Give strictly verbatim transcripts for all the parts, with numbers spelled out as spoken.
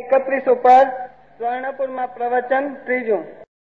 એકત્રીસ ઉપર સ્વર્ણપુરમાં પ્રવચન ત્રીજું.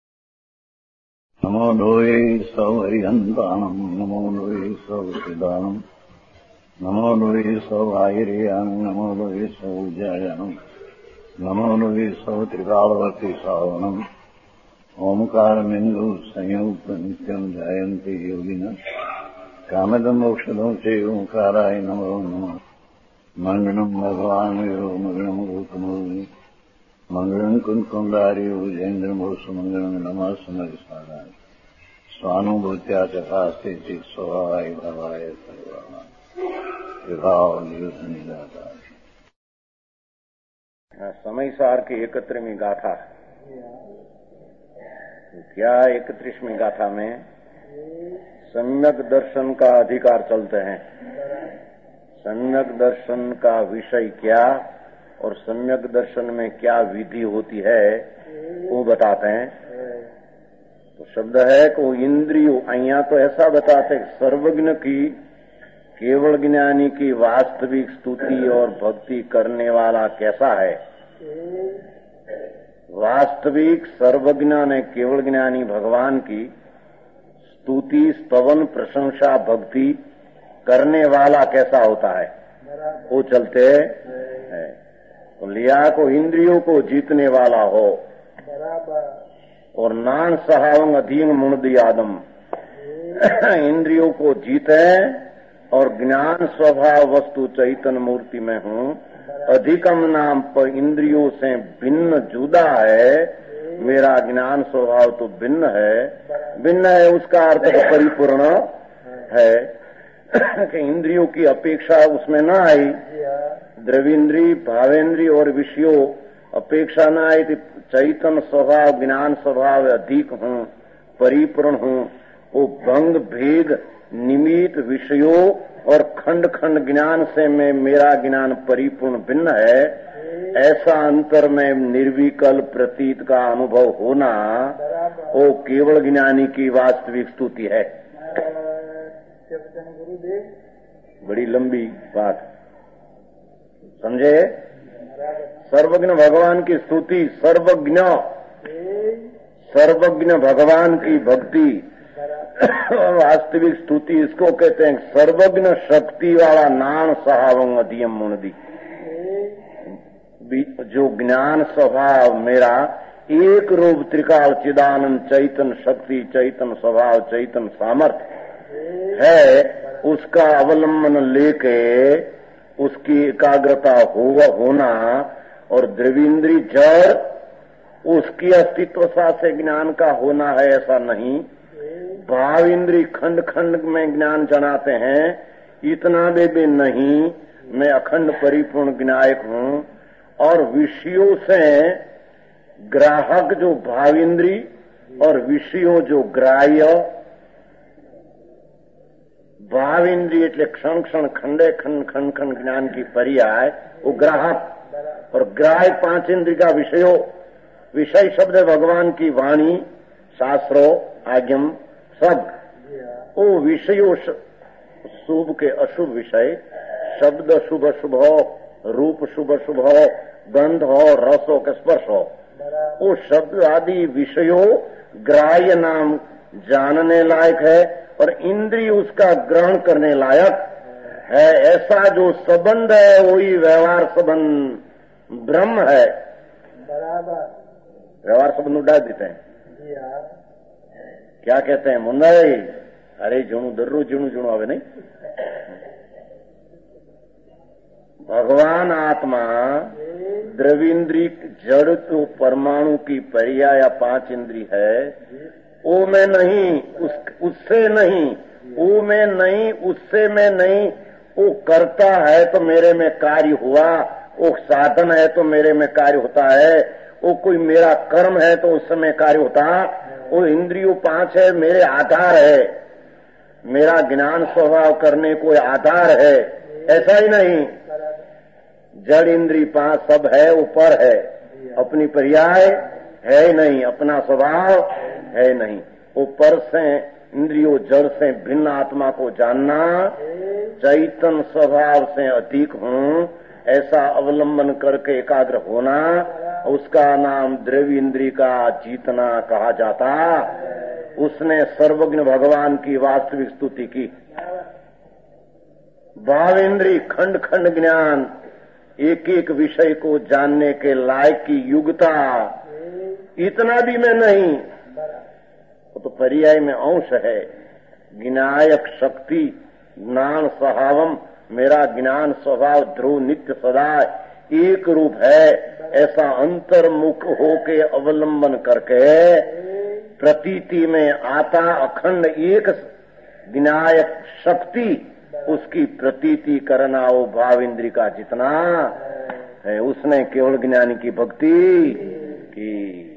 નમો લોહી સૌ હરિહંતાણમ નમો લોહી સૌ સિદ્ધાણમ નમો લોહી સૌ આહિર્યાન નમો લોહી સૌ જયાનમ નમો લોહી સૌ ત્રિકાળવતી શ્રાવણમ ઓમકાર બિંદુ સંયુક્ત નિત્યમ જયંતિ યોગિના કામદમ મોક્ષદમ છે ઓંકારાય નમો નમઃ. મંગળમ ભગવાન વિરો મંગળમ ગૌતમોની મંગળમ કુંકુંડાર્યો જૈન્દ્રમોષ મંગળમ નમઃ સમરિસ્મરાય સ્વાનુભૂત્યા ચકાસ્તે ચિત સ્વભાવાય ભવાય સર્વમાં વિભાવ નિયુદ્ધની ગાથા. समय सार की इकहत्तरवीं गाथा. क्या इकतीसवीं गाथा में सम्यक दर्शन का अधिकार चलते हैं. सम्यक दर्शन का विषय क्या और सम्यक दर्शन में क्या विधि होती है वो बताते हैं. तो शब्द है कि वो इंद्रियों अहिया तो ऐसा बताते सर्वज्ञ की केवल ज्ञानी की वास्तविक स्तुति और भक्ति करने वाला कैसा है. वास्तविक सर्वज्ञ ने केवल ज्ञानी भगवान की स्तुति स्तवन प्रशंसा भक्ति करने वाला कैसा होता है वो चलते हैं. तो लिया को इंद्रियों को जीतने वाला हो और नान सहावंग अधीन मुणदी आदम इंद्रियों को जीते और ज्ञान स्वभाव वस्तु चैतन्य मूर्ति में हूँ. अधिकम नाम पर इंद्रियों से भिन्न जुदा है. मेरा ज्ञान स्वभाव तो भिन्न है. भिन्न है उसका अर्थ परिपूर्ण है कि इंद्रियों की अपेक्षा उसमें न आई. द्रविंद्री भावेंद्री और विषयों अपेक्षा न आई. चैतन्य स्वभाव ज्ञान स्वभाव अधिक हूँ परिपूर्ण हूँ. वो भंग भेद निमित्त विषयों और खंड खंड ज्ञान से मैं मेरा ज्ञान परिपूर्ण भिन्न है. ऐसा अंतर में निर्विकल्प प्रतीत का अनुभव होना वो केवल ज्ञानी की वास्तविक स्तुति है. बड़ी लंबी बात समझे. सर्वज्ञ भगवान की स्तुति सर्वज्ञ सर्वज्ञ भगवान की भक्ति वास्तविक स्तुति इसको कहते हैं. सर्वज्ञ शक्ति वाला नाम सहावंग अधियम मुणदी. जो ज्ञान स्वभाव मेरा एक रूप त्रिकाल चिदानंद चैतन्य शक्ति चैतन्य स्वभाव चैतन्य सामर्थ्य है उसका अवलंबन लेके उसकी एकाग्रता हो, होना और द्रविंद्री जड़ उसकी अस्तित्व से ज्ञान का होना है ऐसा नहीं. भाव इंद्री खंड खंड में ज्ञान जनाते हैं इतना भी, भी नहीं. मैं अखंड परिपूर्ण ज्ञायक हूँ. और विषयों से ग्राहक जो भाव इंद्री और विषयों जो ग्राह्य भाव इंद्री એટલે क्षण क्षण खंडे खंड खंड खंड ज्ञान की पर्याय वो ग्राहक और ग्राह्य पांच इंद्री का विषयों. विषय शब्द भगवान की वाणी शास्त्रों आज्ञम सब. वो विषयों शुभ के अशुभ विषय शब्द शुभ शुभ हो रूप शुभ शुभ हो गंध हो रस हो के स्पर्श हो वो शब्द आदि विषयों ग्राह्य नाम जानने लायक है और इंद्रिय उसका ग्रहण करने लायक है. ऐसा जो संबंध है वही व्यवहार संबंध ब्रह्म है. व्यवहार संबंध उड़ा देते हैं. क्या कहते हैं मुन्नई अरे जूणू दर्रो जूणू जूणू आवे नहीं. भगवान आत्मा द्रविंद्री जड़ तो परमाणु की पर्याय या पांच इंद्री है. वो में नहीं उस उससे नहीं वो में नहीं उससे में नहीं. वो करता है तो मेरे में कार्य हुआ. वो साधन है तो मेरे में कार्य होता है. वो कोई मेरा कर्म है तो उस समय कार्य होता. वो इंद्रियों पांच है मेरे आधार है. मेरा ज्ञान स्वभाव करने कोई आधार है ऐसा ही नहीं. जड़ इंद्री पांच सब है ऊपर है अपनी पर्याय है नहीं अपना स्वभाव है नहीं. ऊपर से इंद्रियों जड़ से भिन्न आत्मा को जानना चैतन्य स्वभाव से अधिक हूँ ऐसा अवलंबन करके एकाग्र होना, उसका नाम द्रव्येंद्रिय का जीतना कहा जाता। उसने सर्वज्ञ भगवान की वास्तविक स्तुति की। भावेंद्रिय खंड खंड ज्ञान, एक एक विषय को जानने के लायक की युगता, इतना भी मैं नहीं। वो तो पर्याय में अंश है। ज्ञायक शक्ति ज्ञान स्वभावम, मेरा ज्ञान स्वभाव ध्रुव नित्य सदा एक रूप है, ऐसा अंतर्मुख होके अवलंबन करके प्रतीति में आता अखंड एक ज्ञायक शक्ति, उसकी प्रतीति करना वो भाव इंद्रिय का जितना है। उसने केवल ज्ञानी की भक्ति की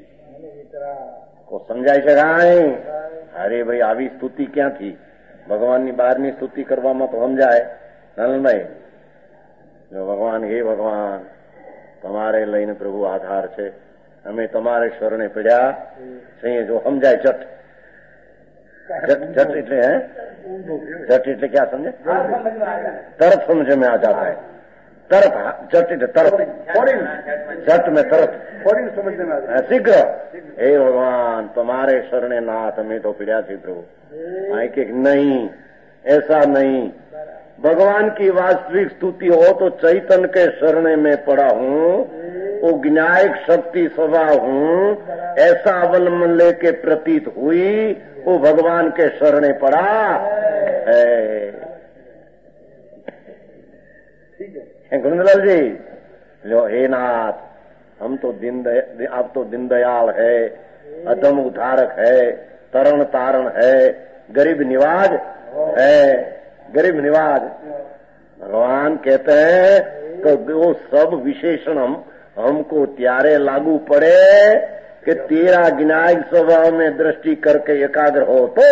को समझाई सकाए। अरे भाई આવી સ્તુતિ ક્યાંથી? ભગવાનની બહારની સ્તુતિ કરવામાં તો સમજાય નલભાઈ। જો ભગવાન, હે ભગવાન, તમારે લઈને પ્રભુ આધાર છે, અમે તમારે શરણે પડ્યા છીએ, જો સમજાય ચટ जट जट इतने है, जट इतने क्या समझे? तरफ समझ में आ जाता है। तरफ जट इतने तरफ, जट में तरफ समझने में आता है शीघ्र। हे भगवान, तुम्हारे शरणे नाथ हमें तो पीड़ा थी प्रभु। आई के नहीं, ऐसा नहीं। भगवान की वास्तविक स्तुति हो तो चैतन्य के शरणे में पड़ा हूँ, वो ज्ञायक शक्ति स्वभाव हूँ, ऐसा अवलंबन लेके प्रतीत हुई, वो भगवान के शरणे पड़ा है। गुंजलाल जी, लो हे नाथ, हम तो दिन दय, आप तो दिन दयाल है, अदम उद्धारक है, तरण तारण है, गरीब निवाज है, गरीब निवाज। भगवान कहते हैं कि वो सब विशेषण हम हमको त्यारे लागू पड़े कि तेरा ज्ञायक स्वभाव में दृष्टि करके एकाग्र हो तो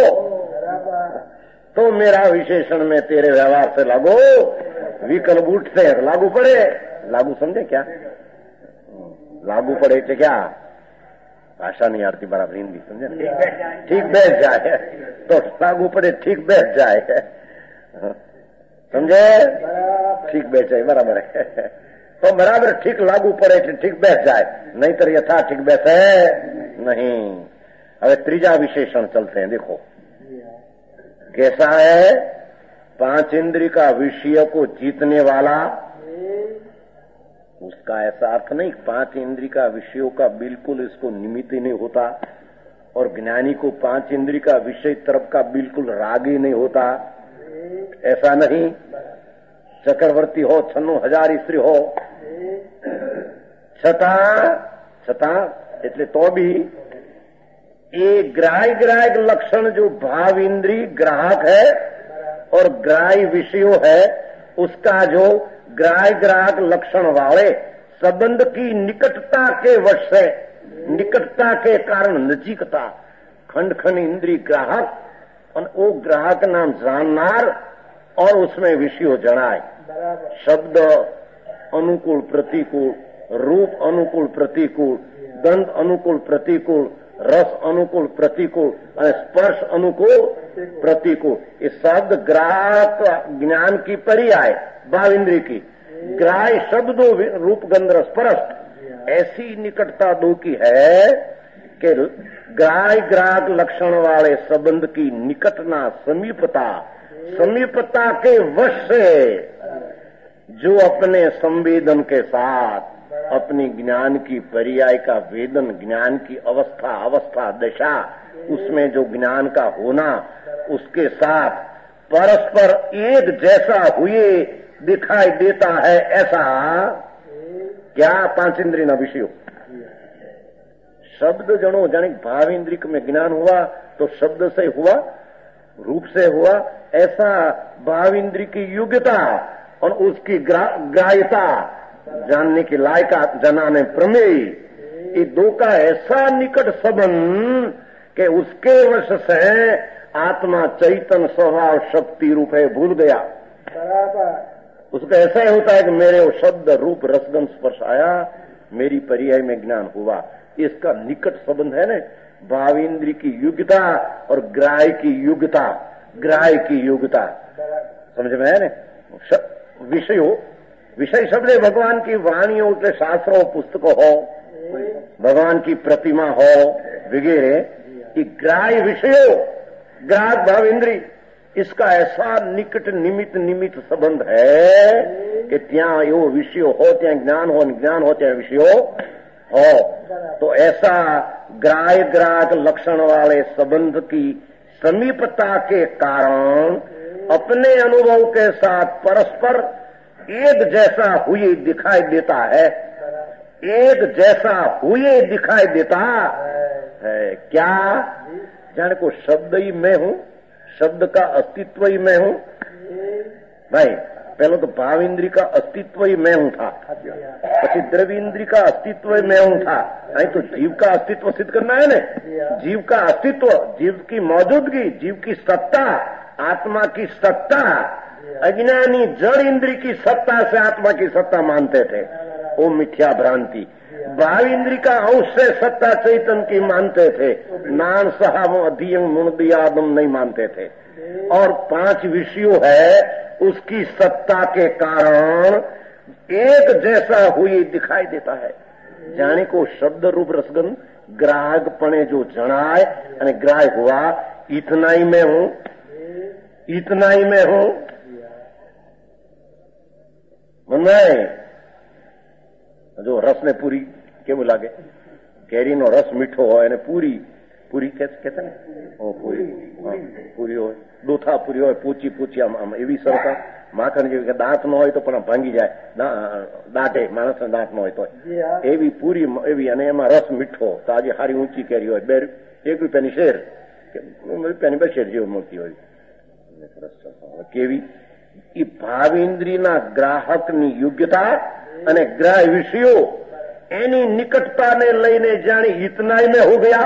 तो मेरा विशेषण में तेरे व्यवहार से लागू, विकल्प उठते हैं लागू पड़े। लागू समझे क्या? लागू पड़े तो क्या भाषा नहीं आती बराबर हिंदी, समझे ना? ठीक बैठ जाए तो लागू पड़े, ठीक बैठ जाए, समझे? ठीक बैठ जाए बराबर है तो बराबर ठीक लागू पड़े, ठीक बैठ जाए, नहीं तो यथा ठीक बैठे नहीं। अब त्रीजा विशेषण चलते हैं, देखो कैसा है। पांच इंद्रिय का विषय को जीतने वाला, उसका ऐसा अर्थ नहीं पांच इंद्रिय का विषयों का बिल्कुल इसको निमित्त ही नहीं होता, और ज्ञानी को पांच इंद्रिय का विषय तरफ का बिल्कुल राग ही नहीं होता, ऐसा नहीं। चक्रवर्ती हो, छन्नु हजार स्त्री हो, छता छता એટલે તો भी ये ग्राह्य ग्राह्य लक्षण जो भाव इंद्रिय ग्राहक है और ग्राह्य विषयों है, उसका जो ग्राह्य ग्राहक लक्षण वाले संबंध की निकटता के वश से, निकटता के कारण नजीकता, खंड खंड इंद्रिय ग्राहक और वो ग्राहक नाम जाननार और उसमें विषयों जनाए। शब्द अनुकूल प्रतिकूल, रूप अनुकूल प्रतिकूल, गंध अनुकूल प्रतिकूल, रस अनुकूल प्रतिकूल और स्पर्श अनुकूल प्रतिकूल। ये शब्द ग्राहक ज्ञान की पर्याय भाव इंद्रिय की। ग्राह्य शब्दों रूप गंध रस स्पर्श ऐसी निकटता दो की है कि ग्राह्य ग्राहक लक्षण वाले संबंध की निकटना, समीपता, समीपता के वश से जो अपने संवेदन के साथ अपनी ज्ञान की पर्याय का वेदन, ज्ञान की अवस्था अवस्था दशा, उसमें जो ज्ञान का होना, उसके साथ परस्पर एक जैसा हुए दिखाई देता है, ऐसा क्या पांच इंद्रिय न विषय। शब्द जनो जाने भाव इंद्रिय में ज्ञान हुआ तो शब्द से हुआ, रूप से हुआ, ऐसा भाव इंद्रिय की योग्यता और उसकी ग्रा, ग्राह्यता जानने की लायका, जनाने प्रमेय, ये दो का ऐसा निकट संबंध कि उसके वश से आत्मा चैतन्य स्वभाव शक्ति रूप है भूल गया। उसका ऐसा ही होता है कि मेरे वो शब्द रूप रसगंध स्पर्श आया, मेरी पर्याय में ज्ञान हुआ। इसका निकट संबंध है न भाव इंद्रिय की योग्यता और ग्राह्य की योग्यता, ग्राह्य की योग्यता समझ में है न। विषयों विषय शब्द भगवान की वाणियों એટલે શાસ્ત્રો પુસ્તકો हो, भगवान की प्रतिमा हो वगैरह, कि ग्राह्य विषयों ग्राहक भाव इंद्री इसका ऐसा निकट निमित्त निमित्त संबंध है कि ત્યાં એવો વિષયો हो, ત્યાં ज्ञान हो, ज्ञान हो ત્યાં विषयो हो। तो ऐसा ग्राह्य ग्राहक लक्षण वाले संबंध की समीपता के कारण अपने अनुभव के साथ परस्पर एक जैसा हुए दिखाई देता है, एक जैसा हुए दिखाई देता है। क्या जाने को शब्द ही मैं हूं, शब्द का अस्तित्व ही मैं हूं। भाई पहले तो भाव इंद्री का अस्तित्व ही मैं हूं था, પછી द्रव्य इंद्री का अस्तित्व ही मैं हूं था। नहीं तो जीव का अस्तित्व सिद्ध करना है ना, जीव का अस्तित्व, जीव की मौजूदगी, जीव की सत्ता, आत्मा की सत्ता। अज्ञानी जड़ इंद्री की सत्ता से आत्मा की सत्ता मानते थे, वो मिथ्या भ्रांति। भाव इंद्री का अंश से सत्ता चैतन्य की मानते थे, नान साहब अधियम मुनदियादम नहीं मानते थे। और पांच विषयों है, उसकी सत्ता के कारण एक जैसा हुई दिखाई देता है। जाने को शब्द रूप रसगन ग्राहक पणे जो जनाय અને ग्राहक हुआ, इतना ही मैं हूं, इतना ही मैं हूं। नहीं जो रस ने पूरी केवू लागे, केरी नो रस मीठो हो અને પૂરી પૂરી कहते ને, ओ पूरी पूरी हो, દોથા પૂરી હોય, પૂચી પૂચી આમ આમ એવી સરખા માખણ જેવી કે દાંત ન હોય તો પણ ભાંગી જાય, દાંટે માણસને દાંત ન હોય તો એવી પૂરી એવી, અને એમાં રસ મીઠો તો આજે સારી ઊંચી કેરી હોય, બે એક રૂપિયાની શેર રૂપિયાની બે શેર જેવી મળતી હોય, કેવી એ ભાવ ઇન્દ્રિયના ગ્રાહકની યોગ્યતા અને ગ્રાહ્ય વિષયો એની નિકટતાને લઈને જાણી इतना ही में हो गया।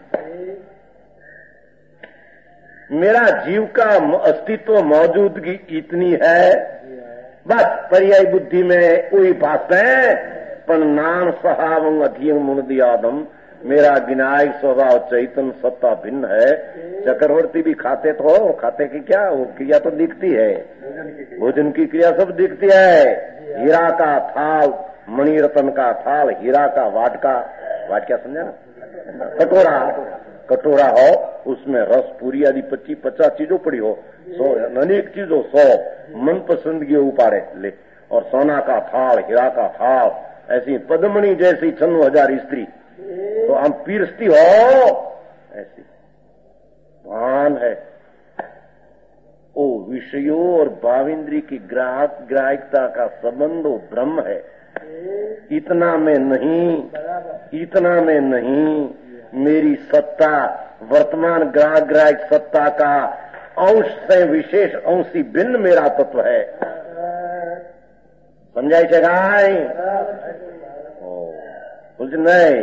मेरा जीव का अस्तित्व मौजूदगी इतनी है, बस पर्याय बुद्धि में कोई बात है, पर नाम सहावंग अधियम मुनदियादम, मेरा विनायक स्वभाव चैतन्य सत्ता भिन्न है। चक्रवर्ती भी खाते तो हो, खाते की क्या वो क्रिया तो दिखती है, भोजन की क्रिया सब दिखती है। हीरा का थाल, मणिरत्न का थाल, हीरा का वाटका, वाटका समझा ना, कटोरा, कटोरा हो, उसमें रस पूरी आदि पच्चीस पचास चीजों पड़ी हो, सौ अनेक चीजों, सौ मन पसंद की उपाड़े ले। और सोना का थाल, हीरा का थाल, ऐसी पद्मणि जैसी छन्नू हजार स्त्री तो हम पीरसती हो, ऐसी भान है। ओ विषयों और भाविंद्री की ग्राहक ग्राहकता का संबंध ब्रह्म है। इतना में नहीं, इतना में नहीं, मेरी सत्ता वर्तमान ग्राहक ग्राहक सत्ता का अंश से विशेष अंशी भिन्न मेरा तत्व है। समझाई છે ગાય? कुछ नहीं।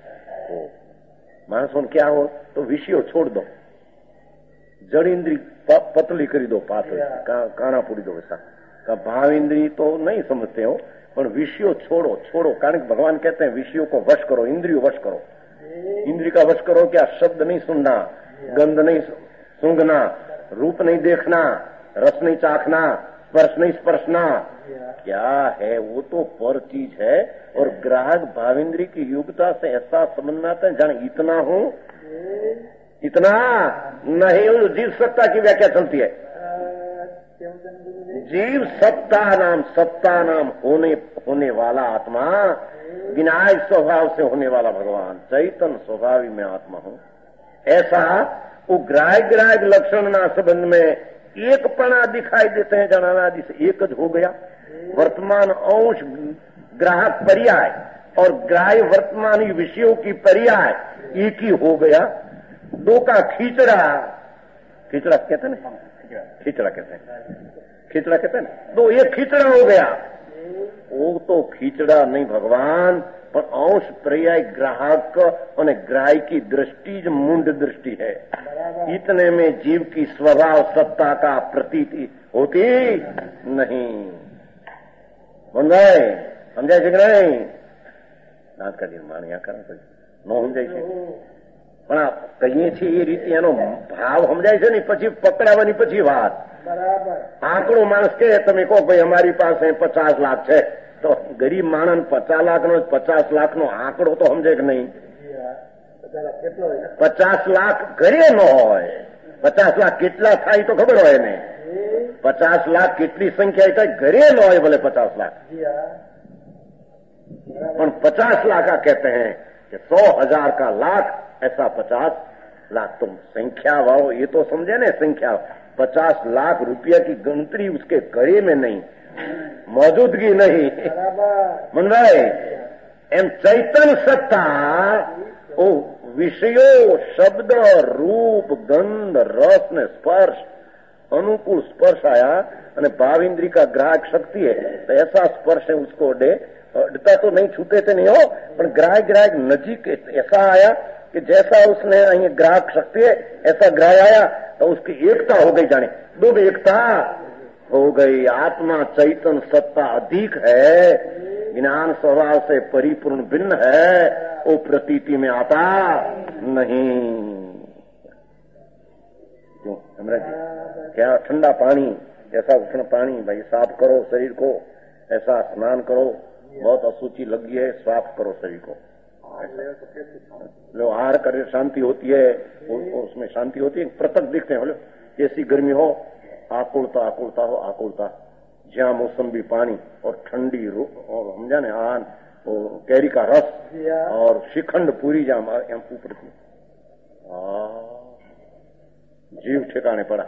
मानसों क्या हो तो विषयों छोड़ दो, जड़ इंद्री पतली करी दो, पातली का, काना पूरी दो ऐसा का। भाव इंद्री तो नहीं समझते हो, पर विषयों छोड़ो, छोड़ो। कारण भगवान कहते हैं विषयों को वश करो, इंद्रियों वश करो। इंद्री का वश करो क्या? शब्द नहीं सुनना, गंध नहीं सूंघना, रूप नहीं देखना, रस नहीं चाखना, स्पर्श नहीं स्पर्शना। क्या है वो तो पर चीज है। और ग्राहक भाविंद्री की योग्यता से ऐसा समझना आता है जाने इतना हूं, इतना नहीं। जीव सत्ता की व्याख्या चलती है, जीव सत्ता नाम, सत्ता नाम होने होने वाला आत्मा, विनायक स्वभाव से होने वाला भगवान, चैतन्य स्वभाव में आत्मा हूं। ऐसा वो ग्राहक ग्राहक लक्षण ना संबंध में एक पना दिखाई देते हैं, जनाना जिसे एक ज हो गया। वर्तमान अंश ग्राहक पर्याय और ग्राह्य वर्तमान विषयों की पर्याय एक ही हो गया। दो का खींचड़ा, खींचड़ा कहते हैं ना, खींचड़ा कहते हैं, खींचड़ा कहते हैं ना, दो एक खींचड़ा हो गया। वो तो खींचड़ा नहीं भगवान, पर अंश पर्याय ग्राहक और ग्राह्य की दृष्टि जो मुंड दृष्टि है। इतने में जीव की स्वभाव सत्ता का प्रतीति होती नहीं। समझाए समझाय છે કે નહીં? નાથ કાઢીને માણ્યા કરે ન સમજાય છે, પણ આ કહીએ છીએ એ રીતે એનો ભાવ સમજાય છે ને, પછી પકડાવાની પછી વાત बराबर आंकड़ो माणस के तमे को भाई हमारी पास पचास लाख है तो गरीब माणस पचास लाख नो पचास लाख नो आंकड़ो तो समझे कि नहीं पचास लाख घरे न होय पचास लाख કેટલા થાય તો ખબર હોય ને पचास लाख કેટલી સંખ્યા થાય ઘરે ન હોય ભલે पचास लाख पर पचास लाख का कहते हैं कि सौ हजार का लाख ऐसा पचास लाख तुम संख्या वाओ ये तो समझे ना संख्या पचास लाख रुपया की गिनती उसके घरे में नहीं मौजूदगी नहीं मन भाई एम चैतन्य सत्ता ओ विषयों शब्द रूप गंध रस ने स्पर्श अनुकूल स्पर्श आया અને भाव इंद्री का ग्राहक शक्ति है तो ऐसा स्पर्श है उसको अडे अडता तो नहीं छूटे थे नहीं हो पर ग्राहक ग्राहक नजीक ऐसा आया कि जैसा उसने અહીં ग्राहक शक्ति है ऐसा ग्राह आया तो उसकी एकता हो गई जाने दो एकता हो गई आत्मा चैतन्य सत्ता अधिक है ज्ञान स्वभाव से परिपूर्ण भिन्न है वो प्रतीति में आता नहीं क्यों हमरा जी क्या ठंडा पानी ऐसा उष्ण पानी भाई साफ करो शरीर को ऐसा स्नान करो बहुत अशुचि लगी है साफ करो शरीर को लो आहार करे शांति होती है उसमें शांति होती है पृथक दिखते हैं बोलो ऐसी गर्मी हो आकुलता आकुलता हो आकुलता ज्या मौसमी पानी और ठंडी और समझा ने आन कैरी का रस और शिखंड पूरी जाम ऊपर थी जीव ठिकाने पड़ा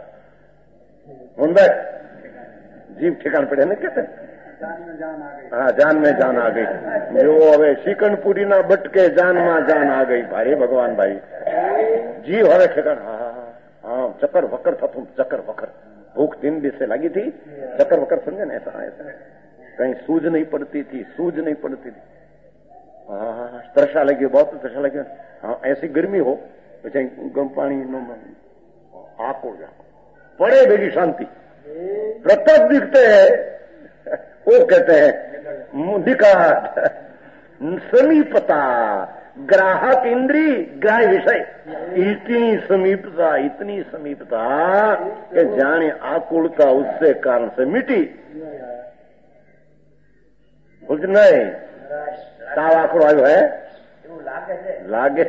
जीव ठिकाने पड़े ना कहते हाँ जान में जान आ गई जो हवे शिकनपुरी ना बटके जान में जान आ गई भाई भगवान भाई जीव हवे ठिकान हाँ हाँ चक्कर वक्कर था तुम चक्कर वक्कर भूख तीन दिन से लगी थी चक्कर वक्कर समझे ना ऐसा ऐसा कहीं सूझ नहीं पड़ती थी सूझ नहीं पड़ती थी हाँ तरसा लगी बहुत तरसा लगी हाँ ऐसी गर्मी हो तो गम पानी नो आको जा पड़े बेगी शांति प्रत्यक्ष दिखते हैं वो कहते हैं निकट समीपता ग्राहक इंद्री ग्राह्य विषय इतनी समीपता इतनी समीपता कि जाने आकुलता उससे कारण से मिटी बोलते नहीं ताव आकड़ो आयो है लागे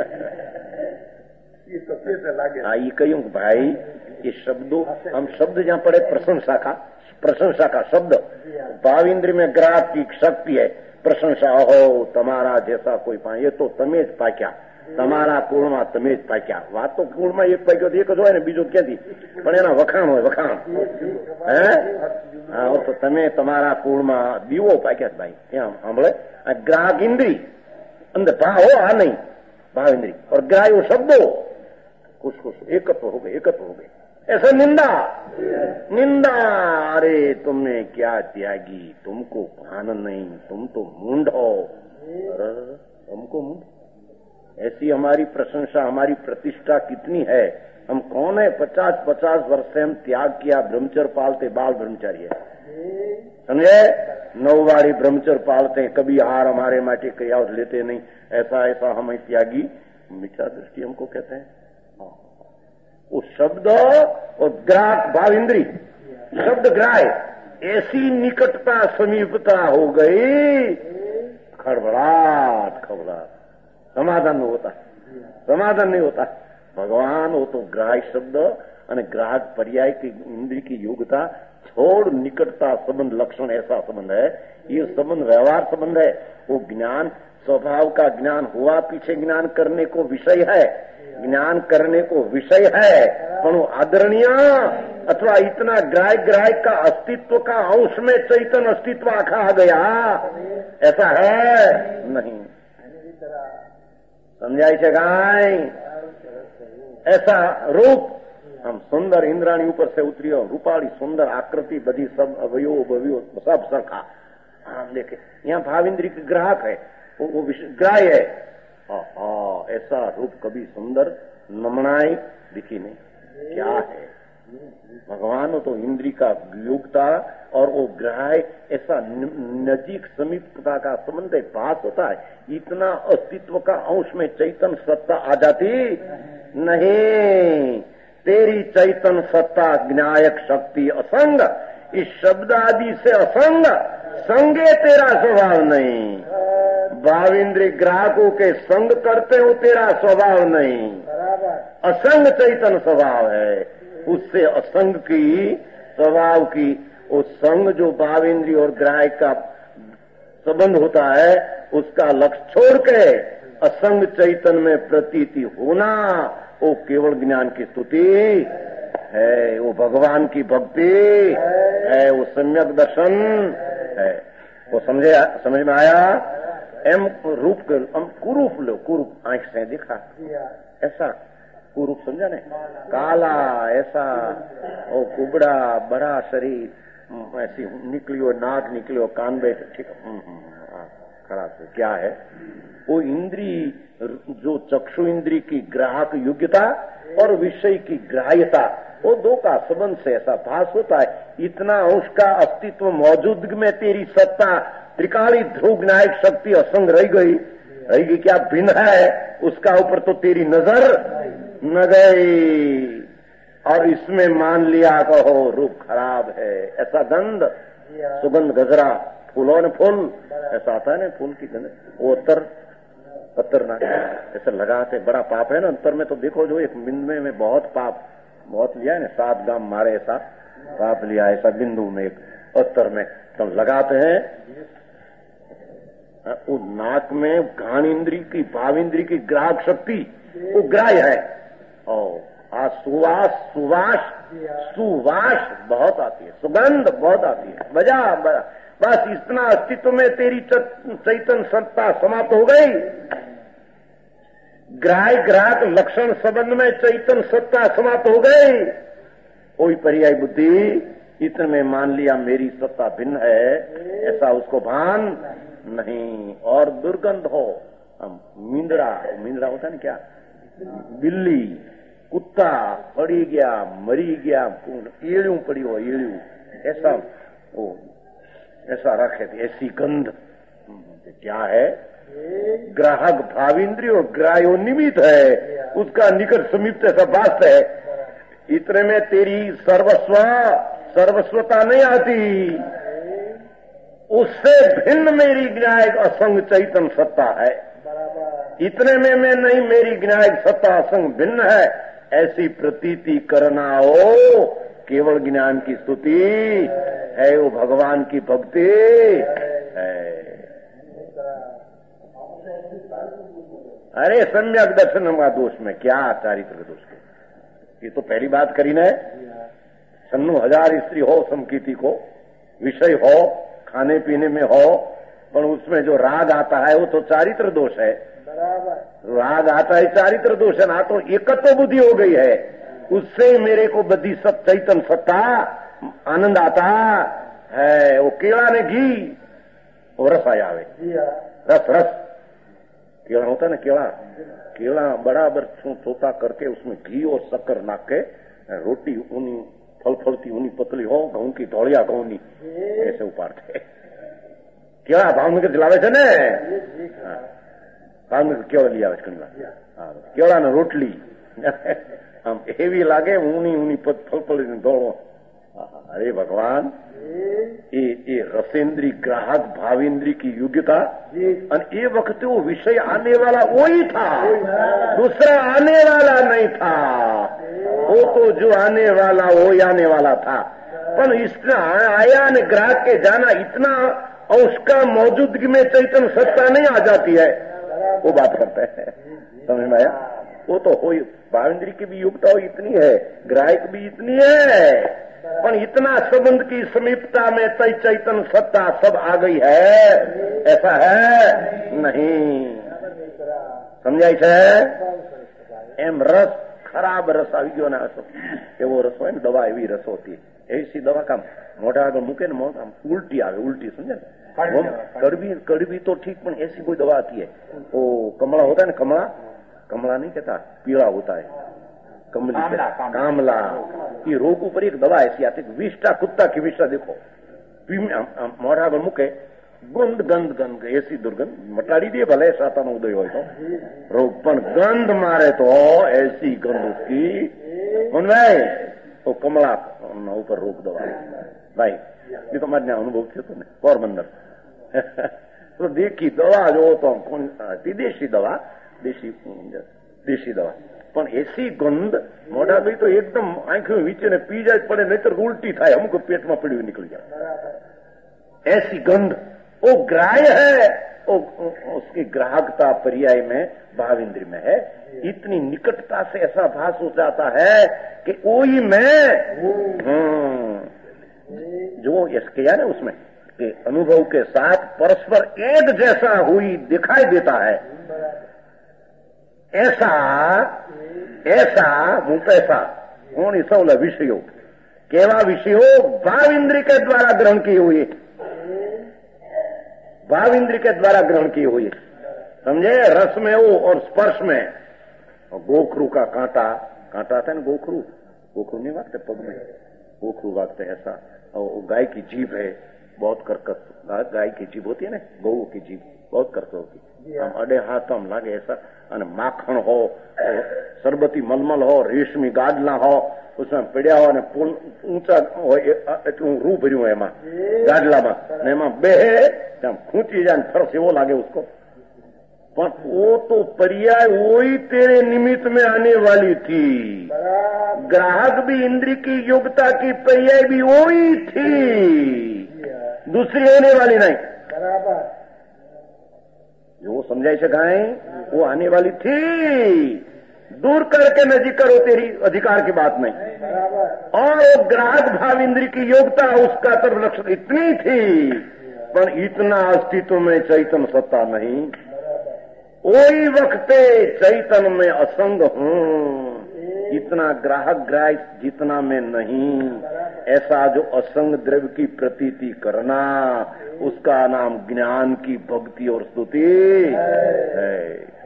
हाँ ये कहूं भाई ये शब्दों हम शब्द जहाँ पड़े प्रशंसा का प्रशंसा का शब्द भाव इंद्र में ग्राहक की शक्ति है प्रशंसा हो तमारा जैसा कोई पाए ये तो तमे ज पाक्या तमारा कूळ में तमे ज पाक्या વાત તો કુળ માં એક પાક્યો એક જ હોય ને બીજો ક્યાંથી પણ એના વખાણ હોય વખાણ હે હા તો તમે તમારા કુળ માં દીવો પાક્યા ભાઈ ત્યાં સાંભળે આ ગ્રાહક ઇન્દ્રી અંદર ભાવ હો આ નહીં ભાવ ઇન્દ્રી और ગ્રાહ્યો શબ્દો कुछ कुछ एकत्व हो गए एकत्व हो गए ऐसा निंदा निंदा अरे तुमने क्या त्यागी तुमको भान नहीं तुम तो मूंढ हो तुमको मूंढ ऐसी हमारी प्रशंसा हमारी प्रतिष्ठा कितनी है हम कौन है पचास पचास वर्ष से हम त्याग किया ब्रह्मचर्य पालते बाल ब्रह्मचारी है समझे नौवाड़ी ब्रह्मचर्य पालते कभी हार हमारे माटे कया लेते नहीं ऐसा ऐसा हमें त्यागी मिथ्या दृष्टि हमको कहते हैं वो शब्द और ग्राहक भाव इंद्री शब्द ग्राह्य ऐसी निकटता समीपता हो गई खड़बड़ाहट खड़बड़ाहट समाधान नहीं होता समाधान नहीं होता भगवान वो तो ग्राह्य शब्द और ग्राहक पर्याय की इंद्री की योग्यता छोड़ निकटता संबंध लक्षण ऐसा संबंध है ये संबंध व्यवहार संबंध है वो ज्ञान स्वभाव का ज्ञान हुआ पीछे ज्ञान करने को विषय है ज्ञान करने को विषय है पर आदरणीय अथवा इतना ग्राह्य ग्राह्य का अस्तित्व का अंश में चैतन्य अस्तित्व आखा आ गया ऐसा है नहीं समझाई છે गाय ऐसा रूप हम सुंदर इंद्राणी ऊपर से उतरी हो रूपाली सुंदर आकृति बधी सब अवयव अवयव सब सरखा हम देखे यहाँ भाव इंद्री के ग्राहक है वो, वो ग्राह्य है हाँ ऐसा रूप कभी सुंदर नमनाई दिखी नहीं क्या है भगवान तो इंद्री का योग्यता और वो ग्राह्य ऐसा नजीक समीपता का संबंध है पास होता है इतना अस्तित्व का अंश में चैतन्य सत्ता आ जाती नहीं तेरी चैतन सत्ता ज्ञायक शक्ति असंग, इस शब्द आदि से असंग, संगे तेरा स्वभाव नहीं। भाव इंद्रिय ग्राहकों के संग करते हो तेरा स्वभाव नहीं, असंग चैतन स्वभाव है। उससे असंग की स्वभाव की वो संग जो भाव इंद्रिय और ग्राहक का संबंध होता है उसका लक्ष्य छोड़ के असंग चैतन में प्रतीति होना, वो केवल ज्ञान की स्तुति है, वो भगवान की भक्ति है, वो सम्यक दर्शन है। वो समझे, समझ में आया? एम रूप के हम कुरूप लो, कुरूप आंख से देखा ऐसा कुरूप समझा नहीं, काला ऐसा, वो कुबड़ा बड़ा शरीर, ऐसी निकली हो नाक निकली हो कान बैठे, ठीक खराब से क्या है वो इंद्री, जो चक्षु इंद्री की ग्राहक योग्यता और विषय की ग्राह्यता, वो दो का संबंध से ऐसा भास होता है। इतना अंश का अस्तित्व मौजूद में तेरी सत्ता त्रिकाली ध्रुव ज्ञायक शक्ति असंग रह गई, रहेगी क्या भिन्न है उसका ऊपर तो तेरी नजर न गई, और इसमें मान लिया कहो रूप खराब है, ऐसा गंध सुगंध गजरा फूलों ने फूल ऐसा आता है ना, फूल की गंध, वो उत्तर पत्थर ना ऐसा लगाते, बड़ा पाप है ना अंतर में। तो देखो जो एक बिंदु में बहुत पाप बहुत लिया है ना, सात गाम मारे ऐसा पाप लिया, ऐसा बिंदु में एक उत्तर में तो लगाते हैं। वो नाक में घाण इंद्री की भाव इंद्री की ग्राहक शक्ति वो ग्राह्य है, और आज सुवास सुवास सुवास बहुत आती है, सुगंध बहुत आती है, बजा बजा बस इतना अस्तित्व में तेरी चैतन सत्ता समाप्त हो गई। ग्राह्य ग्राहक लक्षण संबंध में चैतन सत्ता समाप्त हो गई। कोई पर्याय बुद्धि इतने में मान लिया मेरी सत्ता भिन्न है, ऐसा उसको भान नहीं। और दुर्गंध हो, मींदड़ा मींदड़ा होता है ना क्या, बिल्ली कुत्ता पड़ी गया मरी गया, एड़ू पड़ी हो एड़ू, ऐसा वो ऐसा रखे थे, ऐसी गंध क्या है, ग्राहक भाविंद्रिय और ग्राह्यो निमित्त है, उसका निकट समीप ऐसा बात है। इतने में तेरी सर्वस्व सर्वस्वता नहीं आती, उससे भिन्न मेरी ज्ञायक असंग चैतन सत्ता है। इतने में मैं नहीं, मेरी ज्ञायक सत्ता असंग भिन्न है, ऐसी प्रतीति करना हो केवल ज्ञान की स्तुति है, वो भगवान की भक्ति है। अरे सम्यक दर्शन का दोष में क्या चारित्र दोष के, ये तो पहली बात करी न, सन्नु हजार स्त्री हो समकीति को, विषय हो खाने पीने में हो, पर उसमें जो राग आता है वो तो चारित्र दोष है। राग आता है चारित्र दोष है ना, तो एकत्व बुद्धि हो गई है, उससे मेरे को बदी सब चैतन सत्ता आनंद आता है। वो केला ने घी वो रस आया वे, रस रस केला होता है ना, केला केला बराबर छोटा करके उसमें घी और शक्कर नाक के रोटी ऊनी फल फलती ऊनी पतली हो, घऊं की धोड़िया घऊनी ऐसे उपाड़ते केला भावनगर दिलावे છે ને, ભાવનગર કેળા લઈ આવે છે ઘણી વાર, કેળા ને રોટલી આમ એવી લાગે ઊની ઊની ફલ ફલીને ધોળો। अरे भगवान, ये ये रसेंद्री ग्राहक भावेंद्री की योग्यता, और ये वक्त वो विषय आने वाला वो ही था, दूसरा आने वाला नहीं था। वो तो जो आने वाला वो ही आने वाला था, पर इसका आया ने ग्राहक के जाना इतना, और उसका मौजूदगी में चैतन सत्ता नहीं आ जाती है, वो बात करते हैं। समझ में आया? वो तो हो भावेंद्री की भी योग्यता इतनी है, ग्राहक भी इतनी है, पर इतना संबंध की समीपता में तय चैतन सत्ता सब आ गई है, ऐसा है नहीं। समझाई है? एम रस खराब रस આવી ગયો ને, એવો રસ હોય ને, દવા એવી રસ હોતી, ऐसी दवा का मोटा આગળ મૂકે ને મોટા उल्टी आवे, उल्टी समझे ना, कड़वी कड़वी तो ठीक, पर ऐसी कोई दवा आती है, वो कमला होता है ना, कमला कमला नहीं कहता, पीला होता है, कमली कामला, कामला। ये रोग ऊपर एक दवा ऐसी आती है, विष्टा कुत्ता की विष्टा देखो, मोटा આગળ મૂકે गंध गंध गंध ऐसी दुर्गंध मटाड़ी दिए, भले साता नो उदय हो तो रोग, पर गंध मारे तो ऐसी गंध उसकी ઉનભાઈ તો કમળા ઉપર રોક દવા ભાઈ એ તો મારે અનુભવ થયો હતો ને પોરબંદર તો દેખી દવા જો તો દેશી દવા દેશી દેશી દવા પણ એસી ગંધ મોઢા ગઈ તો એકદમ આંખો વીચે ને પી જાય પડે નહીતર ઉલટી થાય અમુક પેટમાં પડ્યું નીકળી જાય ऐसी गंध वो ग्राह्य है वो उसकी ग्राहकता पर्याय में भाव इंद्रिय में है इतनी निकटता से ऐसा भास हो जाता है कि वही मैं जो यश किया ना उसमें कि अनुभव के साथ परस्पर एक जैसा हुई दिखाई देता है ऐसा ऐसा मुंह ऐसा कौन सौल विषयों केवा विषयों भाव इंद्रिय के द्वारा ग्रहण किए हुए भाव इंद्रिय के द्वारा ग्रहण किए हुए समझे रस में वो और स्पर्श में और गोखरू का कांटा कांटा था ना गोखरू गोखरू नहीं वागते पग में गोखरू वागते ऐसा और गाय की जीभ है बहुत कर्कश गाय की जीभ होती है ना गौ की जीभ बहुत कर्कश होती है हम अडे हाथ हम लागे ऐसा અને માખણ हो सरबती मलमल हो रेशमी गाडला हो उसमें पीड़िया हो ने ऊंचा हो एटलू रू भर्यू एमा गाडला में एमा बेहे खूंची जाए फरस एवो लागे उसको पर वो तो पर्याय वही तेरे निमित्त में आने वाली थी ग्राहक भी इंद्रिय की योग्यता की पर्याय भी वही थी दूसरी होने वाली नहीं बराबर जो समझाई सकाए वो आने वाली थी दूर करके नजीक करो तेरी अधिकार की बात नहीं और वो ग्राहक भाव इंद्रिय की योग्यता उसका तरफ लक्ष्य इतनी थी पर इतना अस्तित्व में चैतन्य सत्ता नहीं वही वक्ते चैतन्य में असंग हूं इतना ग्राहक ग्राह्य जितना में नहीं ऐसा जो असंग द्रव्य की प्रतीति करना उसका नाम ज्ञान की भक्ति और स्तुति है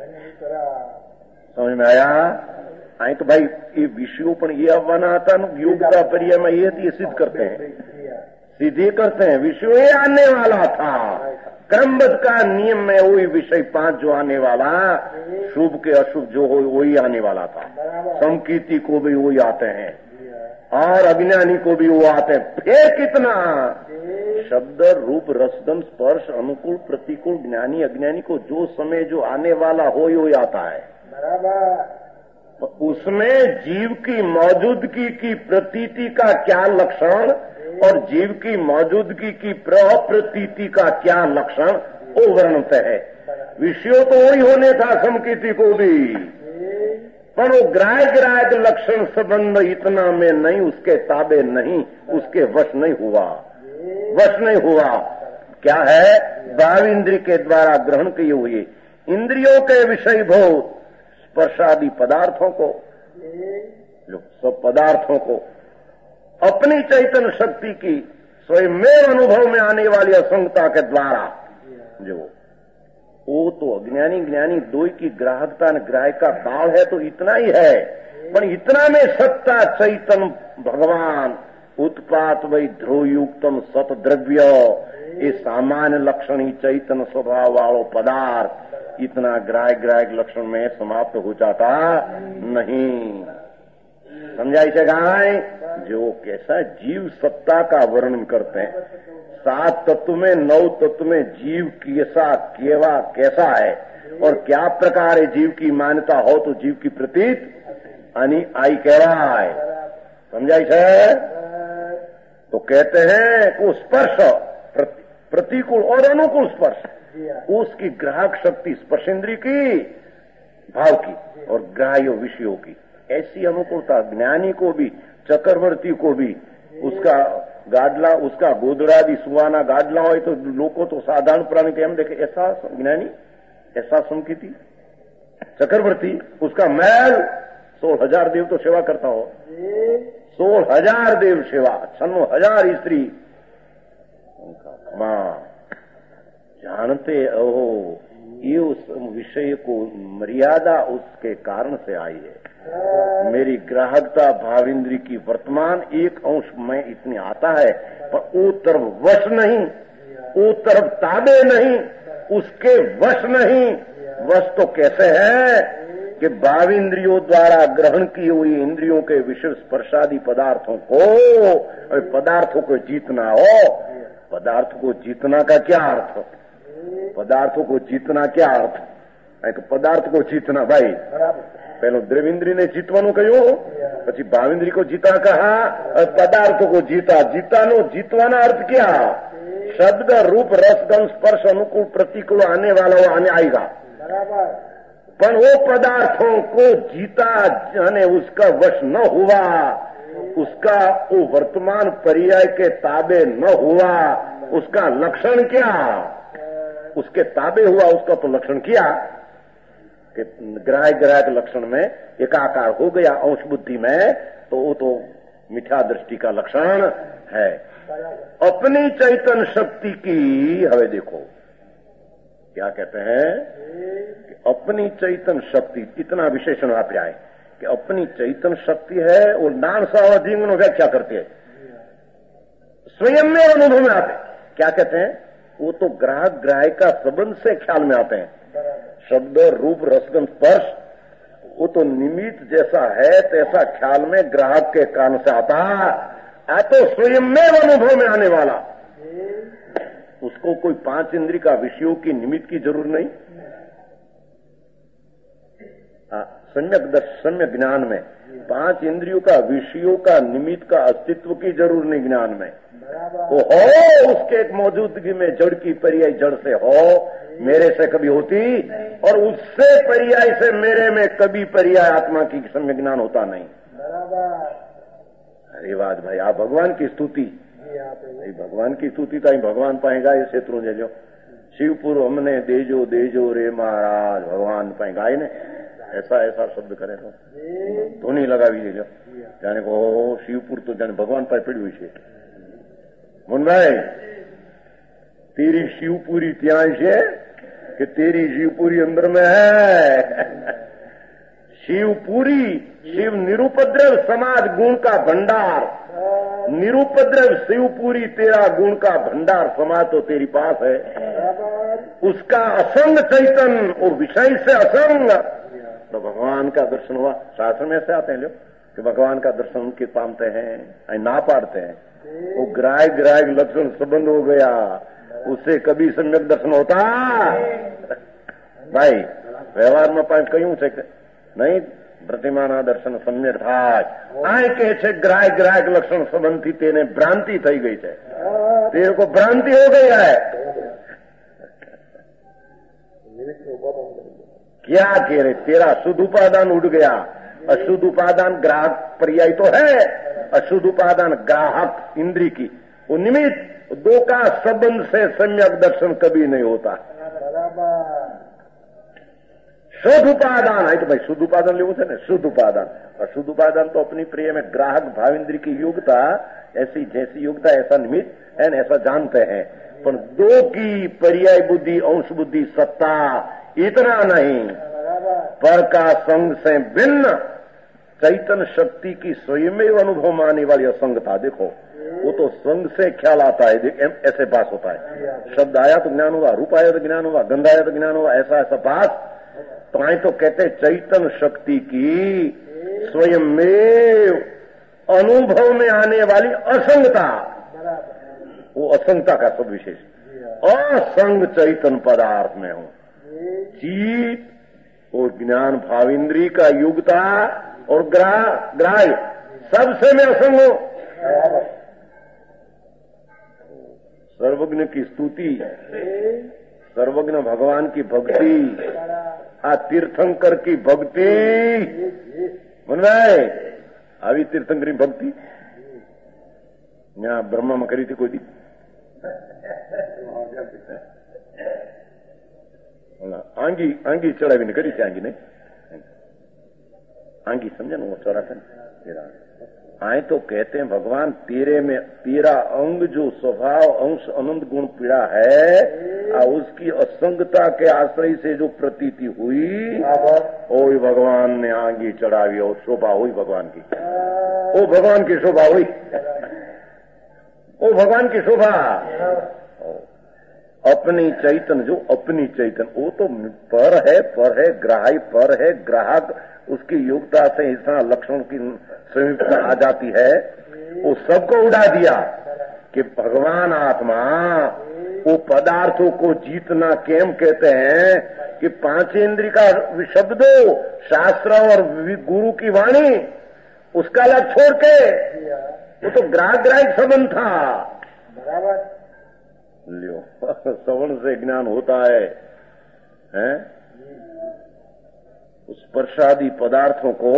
समझ में आया आई तो भाई ये विषयों पर ये आह्वान आता ना योग्यता पर्याय में ये ये सिद्ध करते हैं सीधे करते हैं विषय ये आने वाला था क्रमबद्ध का नियम में वही विषय पांच जो आने वाला शुभ के अशुभ जो हो वही आने वाला था समकीर्ति को भी वही आते हैं और अज्ञानी को भी वो आते हैं फिर कितना शब्द रूप रसगंध स्पर्श अनुकूल प्रतिकूल ज्ञानी अज्ञानी को जो समय जो आने वाला हो ही वही आता है बराबर उसमें जीव की मौजूदगी की प्रतीति का क्या लक्षण और जीव की मौजूदगी की प्रतीति का क्या लक्षण वो वर्णित है विषयों तो वही होने था समकीर्ति को भी पर वो ग्राह्य ग्राह्य लक्षण संबंध इतना में नहीं उसके ताबे नहीं उसके वश नहीं हुआ वश नहीं हुआ क्या है भाव इंद्रिय के द्वारा ग्रहण किए हुए इंद्रियों के विषय भूत स्पर्शादि पदार्थों को जो सब पदार्थों को अपनी चैतन्य शक्ति की स्वयं अनुभव में आने वाली असंगता के द्वारा जो वो तो अज्ञानी ज्ञानी दो की ग्राहकता न ग्राह्य का भाव है तो इतना ही है पर इतना में सत्ता चैतन्य भगवान उत्पात वही ध्रुव युक्तम सत द्रव्य ये सामान्य लक्षण ही चैतन्य स्वभाव वालों पदार्थ इतना ग्राह्य ग्राह्य लक्षण में समाप्त हो जाता नहीं समझाई जगह जो कैसा जीव सत्ता का वर्णन करते हैं सात तत्व में नौ तत्व में जीव कैसा केवा कैसा है और क्या प्रकार है जीव की मान्यता हो तो जीव की प्रतीत अनि आई कह रहा है समझाई है तो कहते हैं वो स्पर्श प्रति, प्रतिकूल और अनुकूल स्पर्श उसकी ग्राहक शक्ति स्पर्शेंद्रिय की भाव की और ग्राह्य विषयों की ऐसी अनुकूलता ज्ञानी को भी चक्रवर्ती को भी उसका गाडला उसका गोदरादि सुहाना गाडला हो तो लोगों तो साधारण प्राणी के हम देखे ऐसा ज्ञानी ऐसा समकीर्ति चक्रवर्ती उसका महल सोलह हजार देव तो सेवा करता हो सोलह हजार देव सेवा छन्नो हजार स्त्री मां जानते हो ये उस विषय को मर्यादा उसके कारण से आई है मेरी ग्राहकता भाविंद्री की वर्तमान एक अंश में इतनी आता है पर वो तरफ वश नहीं वो तरफ ताबे नहीं उसके वश नहीं वश तो कैसे है कि भाव इंद्रियों द्वारा ग्रहण की हुई इंद्रियों के विषय स्पर्शादि पदार्थों को, पदार्थों को जीतना हो। पदार्थ को जीतना का क्या अर्थ? पदार्थों को जीतना क्या अर्थ? तो पदार्थ को जीतना भाई पहले द्रविंद्री ने जीतवानु कह્યું, પછી ભાવિન્દ્રી को जीता कहा और पदार्थों को जीता। जीतानो जीतवाना अर्थ क्या? शब्द रूप रस गंध स्पर्श अनुकूल प्रतिकूल आने वाला वो आने आएगा, पर वो पदार्थों को जीता यानी उसका वश न हुआ, उसका वो वर्तमान पर्याय के ताबे न हुआ, उसका लक्षण क्या? उसके ताबे हुआ उसका तो लक्षण क्या कि ग्राह्य ग्राह्य लक्षण में एकाकार हो गया अंश बुद्धि में, तो वो तो मिथ्या दृष्टि का लक्षण है। अपनी चैतन्य शक्ति की हवे देखो क्या कहते हैं कि अपनी चैतन्य शक्ति, इतना विशेषण वापरा है कि अपनी चैतन्य शक्ति है और नान सावधिंग व्याख्या करते हैं, स्वयं में अनुभव में आते। क्या कहते हैं? वो तो ग्राहक ग्राह्य का संबंध से ख्याल में आते हैं। शब्द रूप रसगंध स्पर्श वो तो निमित्त जैसा है तैसा ख्याल में ग्राहक के कान से आता, आ तो स्वयं में अनुभव में आने वाला। उसको कोई पांच इंद्रिय का विषयों की निमित्त की जरूर नहीं। सम्यक दर्शन सम्यक ज्ञान में पांच इंद्रियों का विषयों का निमित्त का अस्तित्व की जरूर नहीं। ज्ञान में वो हो उसके एक मौजूदगी में जड़ की पर्याय जड़ से हो, मेरे से कभी होती, और उससे पर्याय से मेरे में कभी पर्याय आत्मा की सम्यक ज्ञान होता नहीं। अरे बात भाई आप भगवान की स्तुति, भगवान की स्तुति तो भगवान पाएगा ये क्षेत्रों जो शिवपुर हमने देजो देजो रे महाराज भगवान पाएगा ने ऐसा ऐसा शब्द करे तो धोनी लगावी देजो जाने को शिवपुर तो जाने भगवान पाए पड़્યું છે। मुन भाई तेरी शिवपुरी ત્યાં છે कि तेरी शिवपुरी अंदर में है? शिवपुरी शिव निरुपद्रव समाज गुण का भंडार, निरुपद्रव शिवपुरी तेरा गुण का भंडार समाज तो तेरी पास है। उसका असंग चैतन्य और विषय से असंग तो भगवान का दर्शन हुआ। शास्त्र में ऐसे आते हैं लोग कि भगवान का दर्शन उनके पामते हैं ना पाड़ते हैं। वो ग्राह्य ग्राह्य लक्षण संबंध हो गया, उससे कभी सम्यक दर्शन होता भाई? व्यवहार में पास क्यों છે नहीं प्रतिमाना दर्शन सम्यक થાય આ કહે છે ગ્રાહ્ય ગ્રાહ્ય લક્ષણ સંબંધથી તેને ભ્રાંતિ થઈ ગઈ છે, तेरे को भ्रांति हो गई है। क्या कह रहे? तेरा शुद्ध उपादान उड़ गया। अशुद्ध उपादान ग्राहक पर्याय तो है, अशुद्ध उपादान ग्राहक इंद्री की वो निमित्त दो का संबंध से सम्यक दर्शन कभी नहीं होता। शुद्ध उपादान है तो भाई शुद्ध उपादान लेવું છે ને शुद्ध उपादान, और शुद्ध उपादान तो अपनी प्रिय में ग्राहक भाव इंद्री की योग्यता ऐसी जैसी योग्यता ऐसा निमित्त है ऐसा जानते हैं, पर दो की पर्याय बुद्धि अंश बुद्धि सत्ता इतना नहीं। पर का संग से भिन्न चैतन्य शक्ति की स्वयं अनुभव में आने वाली असंगता देखो, वो तो संग से ख्याल आता है, ऐसे पास होता है। शब्द आया तो ज्ञान हुआ, रूप आया तो ज्ञान हुआ, गंध आया तो ज्ञान हुआ, ऐसा ऐसा पास। तो आए तो कहते चैतन्य शक्ति की स्वयं में अनुभव में आने वाली असंगता, वो असंगता का सब विशेष असंग चैतन्य पदार्थ में हो। जीत और ज्ञान भाविंद्री का युगता और ग्राह ग्राह्य सबसे में असंग हो। सर्वज्ञ की स्तुति, सर्वज्ञ भगवान की भक्ति, आ तीर्थंकर की भक्ति मनवाए આવી તીર્થંકરી ભક્તિ ત્યાં બ્રહ્મામાં કરી હતી કોઈ દી? આંગી આંગી ચડાવીને કરી છે. આંગી નહીં आंगी समझे ना वो चौरासन तेरा आए तो कहते हैं भगवान तेरे में तेरा अंग जो स्वभाव अंश अनंत गुण पीड़ा है आ उसकी असंगता के आश्रय से जो प्रतीति हुई वो भगवान ने आंगी चढ़ावी और शोभा हुई भगवान की, वो भगवान की शोभा हुई, वो भगवान की शोभा। अपनी चैतन, जो अपनी चैतन, वो तो पर है, पर है, ग्राही पर है, ग्राहक उसकी योग्यता से इतना लक्षण की संयुक्त आ जाती है, वो सबको उड़ा दिया कि भगवान आत्मा वो पदार्थों को जीतना केम कहते हैं कि पांच इंद्रिय का शब्दों, शास्त्र और गुरु की वाणी, उसका लग छोड़ के वो तो ग्राहक ग्राहक संबंध था। बराबर लियो, श्रवण से ज्ञान होता है, हैं? उस प्रसादी पदार्थों को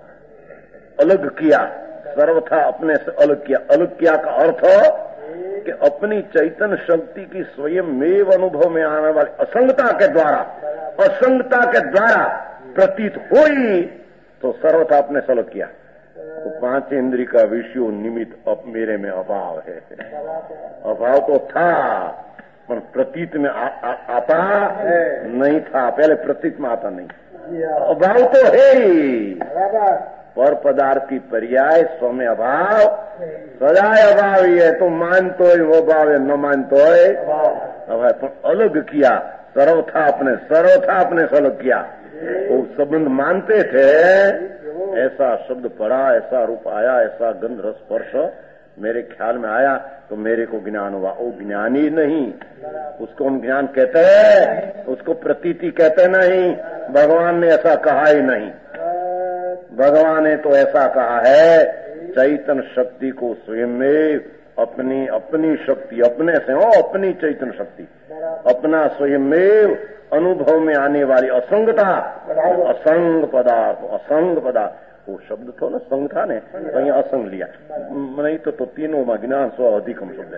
अलग किया, सर्वथा अपने से अलग किया। अलग किया का अर्थ कि अपनी चैतन्य शक्ति की स्वयं मेव अनुभव में आने वाली असंगता के द्वारा, असंगता के द्वारा प्रतीत हुई तो सर्वथा अपने से अलग किया। तो पांच इंद्रिय का विषय निमित्त अब मेरे में अभाव है। अभाव तो था पर प्रतीत में आ, आ, आता नहीं था, पहले प्रतीत में आता नहीं। अभाव तो है ही, पर पदार्थ की पर्याय स्व में अभाव, सदाय अभाव ही है। तो मानतो है वो भाव है, न मानतो है अभाव, पर अलग किया, सर्वथा अपने सर्वथा अपने से अलग किया। वो संबंध मानते थे, ऐसा शब्द पढ़ा, ऐसा रूप आया, ऐसा गंध रस स्पर्श मेरे ख्याल में आया तो मेरे को ज्ञान हुआ। वो ज्ञान ही नहीं, उसको हम ज्ञान कहते हैं, उसको प्रतीति कहते नहीं। भगवान ने ऐसा कहा ही नहीं। भगवान ने तो ऐसा कहा है, चैतन्य शक्ति को स्वयं में अपनी अपनी शक्ति, अपने से हो अपनी चैतन्य शक्ति, अपना स्वयं में अनुभव में आने वाली असंगता, असंग पदार्थ, असंग पदार्थ, वो शब्द तो ना संग था ने, तो यहाँ असंग लिया, नहीं तो, तो तीनों में ज्ञान स्व अधिकम शब्द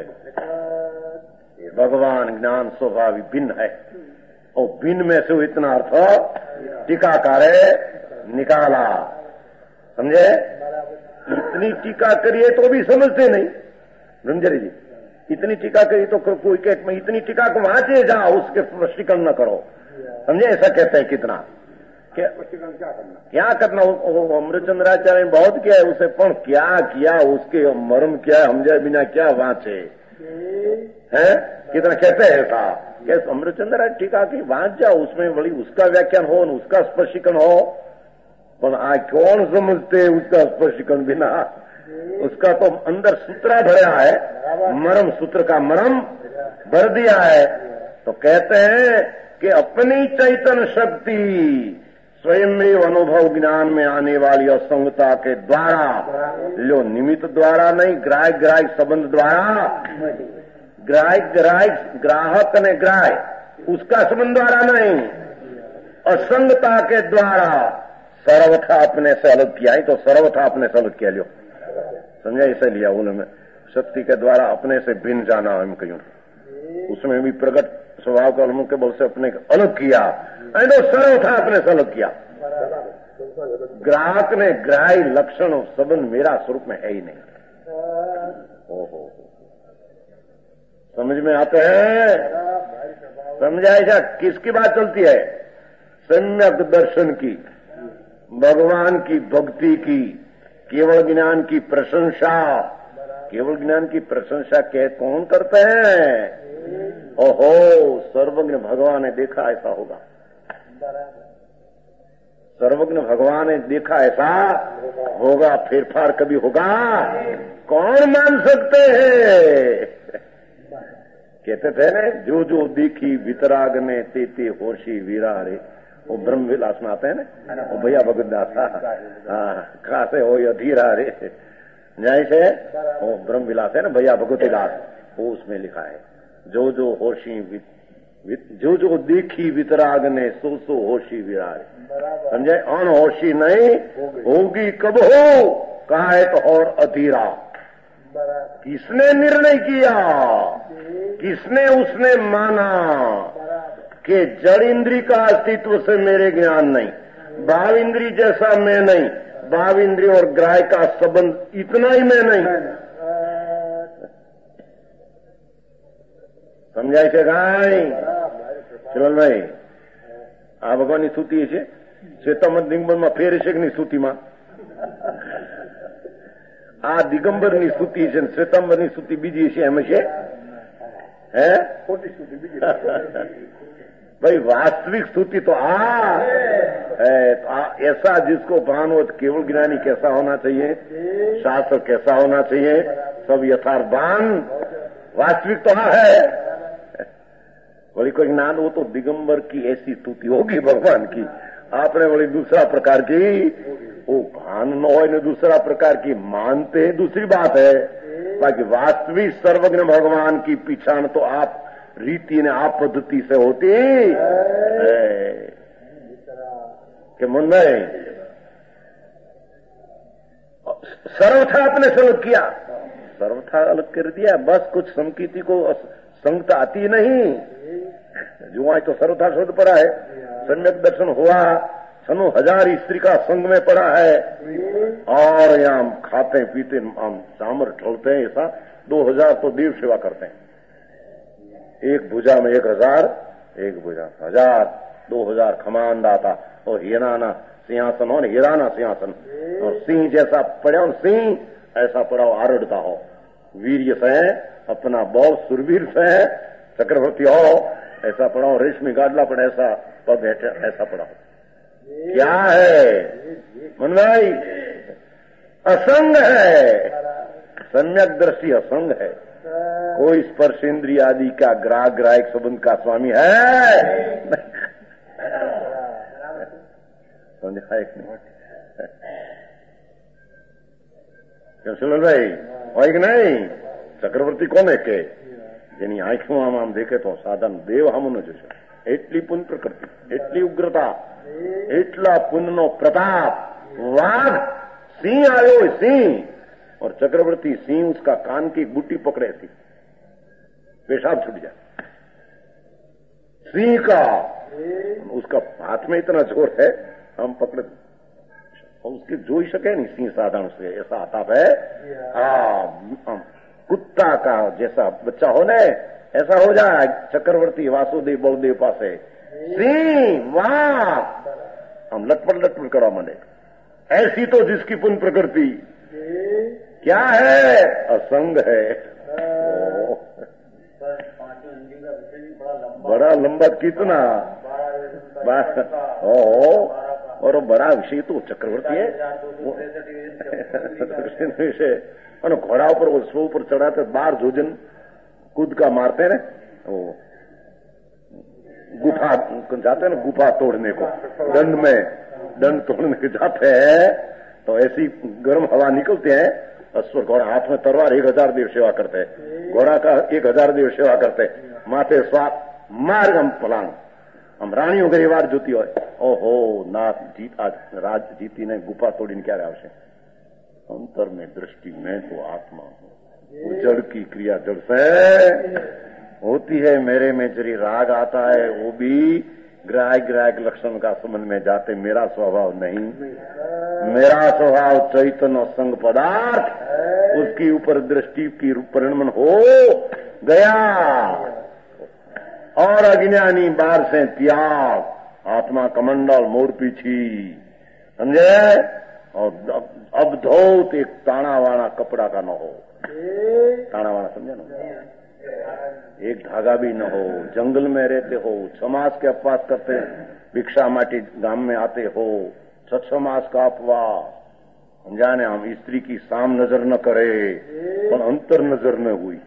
है। भगवान ज्ञान स्वभावी भिन्न है, और भिन्न में से इतना अर्थ टीकाकार निकाला, समझे? इतनी टीका करिए तो भी समझते नहीं रंजरी जी, इतनी टीका करिए तो कोई कहे इतनी टीका को वहां से जाओ, उसके स्पष्टीकरण न करो, समझे? ऐसा कहते हैं कितना क्या करना, क्या करना? अमृतचंद्राचार्य ने बहुत किया है उसे, पर क्या किया, उसके मर्म क्या समझे बिना क्या वांचे है, कितना कहते हैं ऐसा कि अमृतचंद्राचार्य टीका की वांच जाओ, उसमें बड़ी उसका व्याख्यान हो, उसका स्पष्टीकरण हो, पर आ कौन समझते उसका स्पष्टीकरण बिना? उसका तो अंदर सूत्रा भरा है, मर्म सूत्र का मर्म भर दिया है। तो कहते हैं कि अपनी चैतन्य शक्ति स्वयं में अनुभव ज्ञान में आने वाली असंगता के द्वारा, लो निमित्त द्वारा नहीं, ग्राहक ग्राहक संबंध द्वारा, ग्राहक ग्राहक ग्राहक ने ग्राहक उसका संबंध द्वारा नहीं, असंगता के द्वारा सर्वथा अपने से अलग किया ही, तो सर्वथा अपने से अलग किया, लो समझा? इसे लिया उन्होंने शक्ति के द्वारा अपने से भिन्न जाना, हम कहीं उसमें भी प्रकट स्वभाव का के बल से अपने अलग किया, तो सर्वथा अपने से अलग किया। ग्राहक ने ग्राही लक्षण संबंध मेरा स्वरूप में है ही नहीं। ओहो, समझ में आते हैं? समझाएगा किसकी बात चलती है? सम्यक दर्शन की, भगवान की भक्ति की, केवल ज्ञान की प्रशंसा। केवल ज्ञान की प्रशंसा कह कौन करते हैं? ओहो, सर्वज्ञ भगवान ने देखा ऐसा होगा, सर्वज्ञ भगवान ने देखा ऐसा होगा, फेरफार कभी होगा? कौन मान सकते हैं? कहते थे ना, जो जो देखी वितराग ने ते ते होशी वीरा रे, वो ब्रह्म विलास में आते हैं ना, वो भैया भगतदास हाँ खासे हो अधीरा रे, न्याय से वो ब्रह्म विलास है ना, भैया भगवतीदास, वो उसमें लिखा है, जो जो होशी जो जो देखी वितराग ने सो सो होशी विराज, समझे? अनहोशी नहीं होगी, कब हो? कहा है तो और अधीरा। किसने निर्णय किया? किसने उसने माना कि जड़ इंद्री का अस्तित्व से मेरे ज्ञान नहीं, भाव इंद्री जैसा मैं नहीं, भाव इंद्री और ग्राह का संबंध इतना ही मैं नहीं। समझाय છે કાંઈ? ચલભાઈ આ ભગવાનની સ્તુતિ છે, શ્વેતામત દિગંબરમાં ફેર છે કે નહીં સ્તુતિમાં? આ દિગંબરની સ્તુતિ છે, શ્વેતાંબરની સ્તુતિ બીજી છે, એમ છે है खोटी स्तुति बीजी भाई वास्तविक स्तुति तो आ है तो आ, ऐसा जिसको भान हो, केवल ज्ञानी कैसा होना चाहिए, शास्त्र कैसा होना चाहिए, सब यथार्थ भान वास्तविक तो आ है। बोली कोई ज्ञान हो तो दिगंबर की ऐसी स्तुति होगी भगवान की, आपने बोली दूसरा प्रकार की वो भान न हो, दूसरा प्रकार की मानते हैं दूसरी बात है, बाकी वास्तविक सर्वज्ञ भगवान की पहचान तो आप रीति ने आप पद्धति से होती है कि मन में सर्वथा आपने अलग किया, सर्वथा अलग कर दिया, बस कुछ संकीति को संगता आती नहीं, जो आज तो सर्वथा शोध पड़ा है, सम्यक दर्शन हुआ, सनु हजार स्त्री का संग में पड़ा है, और यहाँ हम खाते पीते हम चामर ठोलते हैं, ऐसा दो हजार तो देव सेवा करते हैं, एक भुजा में एक हजार, एक भुजा हजार, दो हजार खमान दाता, और हीराना सिंहासन हो न हीराना सिंहासन, और सिंह जैसा पड़ा हो सिंह ऐसा पड़ा हो आरड़ता हो, वीर्य से अपना बौ सुरवीर से चक्रवर्ती हो ऐसा पड़ा हो, रेशमी गाडला पड़ा ऐसा पग ऐसा पड़ा हो, क्या है मन भाई असंग है, सम्यक दृष्टि असंग है, कोई स्पर्श इंद्रिय आदि का ग्राहक ग्राहक संबंध का स्वामी है समझा एक मिनट क्यों सुनल भाई હોય કે નહીં ચક્રવર્તી કોને કે જેની આંખમાં આમ આમ દેખે તો સાધન દેવ હામું ન જોશે, એટલી પુન પ્રકૃતિ, એટલી ઉગ્રતા, એટલા પુનનો પ્રતાપ, વાઘ સિંહ આવ્યો સિંહ, और चक्रवर्ती सिंह उसका कान की बूटी पकड़े थी, पेशाब छूट जाए, सिंह का उसका हाथ में इतना जोर है हम पकड़े और उसके जो ही सके नहीं सिंह साधारण से, ऐसा आताप है। हाँ कुत्ता का जैसा बच्चा हो न ऐसा हो जाए चक्रवर्ती वासुदेव बलदेव पासे, सिंह वाह हम लटपट लटपट करा माने, ऐसी तो जिसकी पुन प्रकृति क्या है असंग है, बड़ा लंबा कितना ओ और बड़ा विषय तो चक्रवर्ती है विषय, और घोड़ा ऊपर उसके ऊपर चढ़ाते बार जोजन कूद का मारते ना, वो गुफा जाते हैं ना गुफा तोड़ने को, दंड में दंड तोड़ने के जाते हैं तो ऐसी गर्म हवा निकलते हैं, अश्व घोड़ा हाथ में तलवार, एक हजार देव सेवा करते हैं, घोड़ा का एक हजार देव सेवा करते हैं, माथे स्वाप मार्ग हम पलांग हम रानियों गई वार जोती हो, ओहो नाथ जीत आज राज जीती ने गुफा तोड़ी क्या आवश्य, अंतर में दृष्टि में तो आत्मा हूं, जड़ की क्रिया जड़ से होती है, मेरे में जरी राग आता है वो भी ग्राहक ग्राहक लक्षण का संबंध में जाते, मेरा स्वभाव नहीं, मेरा स्वभाव चैतन्य संग पदार्थ, उसकी ऊपर दृष्टि की परिणमन हो गया, और अज्ञानी बार से त्याग, आत्मा कमंडल मोर पीछी समझे, और अब धोत एक ताना वाला कपड़ा का न हो, ताना वाला समझे ना, एक धागा भी न हो, जंगल में रहते हो, समाज के अपवास करते भिक्षा माटी गांव में आते हो, सत्समास का अपवास जाने हम स्त्री की साम नजर न करे पर अंतर नजर न हुई,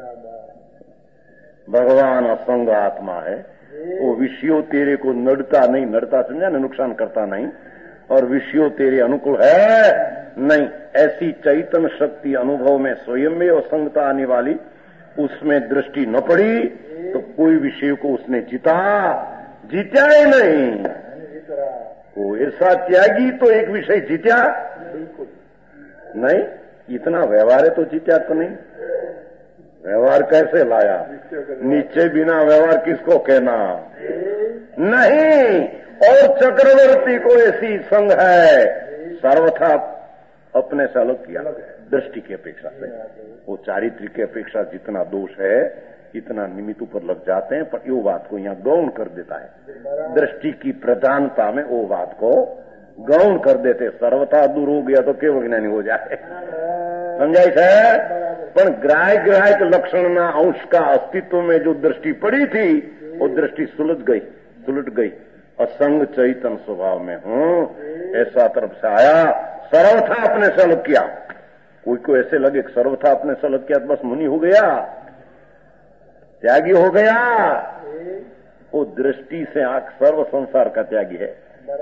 भगवान असंग आत्मा है, वो विषयों तेरे को नड़ता नहीं, नड़ता समझा ना नुकसान करता नहीं, और विषयों तेरे अनुकूल है नहीं, ऐसी चैतन्य शक्ति अनुभव में स्वयं में असंगता आने वाली, उसमें दृष्टि न पड़ी तो कोई विषय को उसने जीता जीता ही नहीं, वो ऐसा त्यागी तो एक विषय जीता नहीं, इतना व्यवहार है तो जीता तो नहीं, व्यवहार कैसे लाया, नीचे बिना व्यवहार किसको कहना नहीं, और चक्रवर्ती को ऐसी संग है सर्वथा अपने से अलग किया दृष्टि की अपेक्षा से, वो चारित्रिक की अपेक्षा जितना दोष है इतना निमित्त पर लग जाते हैं, पर यो बात को यहाँ गौण कर देता है, दृष्टि की प्रधानता में वो बात को गौण कर देते, सर्वथा दूर हो गया तो केवल ज्ञानी हो जाए, समझाइश है। પણ ગ્રાહ્ય ગ્રાહક લક્ષણના અંશ का अस्तित्व में जो दृष्टि पड़ी थी वो दृष्टि सुलझ गई सुलट गई। असंग चैतन्य स्वभाव में हूं ऐसा तरफ से आया, सर्वथा अपने से अलग किया। कोई को ऐसे लगे कि सर्वथा अपने से अलग किया तो बस मुनि हो गया, त्यागी हो गया। वो दृष्टि से आंख सर्व संसार का त्यागी है।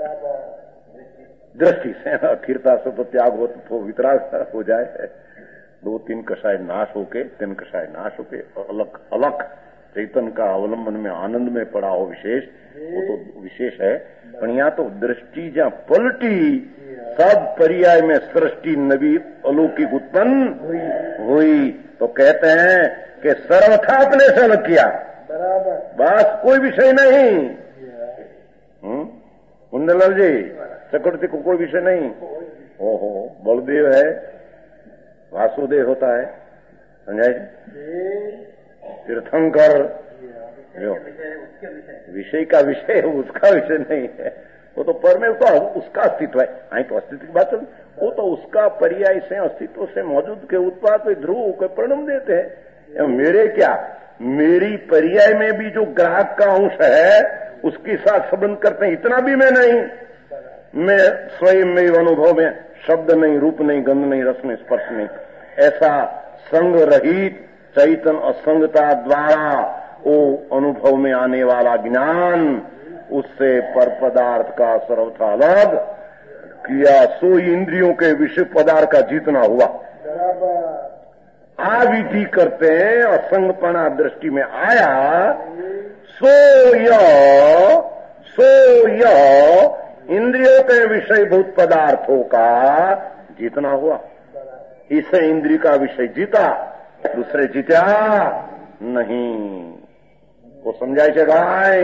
दृष्टि से आखिरता से तो त्याग हो तो वितराग हो जाए। दो तीन कषाय नाश होके तीन कषाय नाश होके और अलग अलग चैतन्य का अवलंबन में आनंद में पड़ा हो विशेष, वो तो विशेष है। पर यहाँ तो दृष्टि जहाँ पलटी सब पर्याय में सृष्टि नवी अलौकिक उत्पन्न हुई तो कहते हैं कि सर्वथा अपने से अलग किया, बस कोई विषय नहीं। हम्म कुंडलाल जी चक्रवर्ती को कोई विषय नहीं। ओहो बलदेव है, वासुदेव होता है, समझाए तीर्थंकर विषय का विषय है, उसका विषय नहीं है। वो तो पर में तो उसका अस्तित्व है। आई तो अस्तित्व की बात चल, वो तो उसका पर्याय से अस्तित्व से मौजूद के उत्पाद पे ध्रुव के परिणाम देते हैं। मेरे क्या, मेरी पर्याय में भी जो ग्राहक का अंश है उसके साथ संबंध करते हैं, इतना भी मैं नहीं। मैं स्वयं में अनुभव में शब्द नहीं, रूप नहीं, गंध नहीं, रस नहीं, स्पर्श नहीं, ऐसा संग रहित चैतन्य असंगता द्वारा वो अनुभव में आने वाला ज्ञान उससे पर पदार्थ का सर्वथा अलग किया। सो इंद्रियों के विषय पदार्थ का जीतना हुआ। आविधि करते हैं, असंगपना दृष्टि में आया, सो यह सो यह इंद्रियों के विषयभूत पदार्थों का जीतना हुआ। इसे इंद्रिय का विषय जीता, दूसरे जीता नहीं। वो समझाई जगाए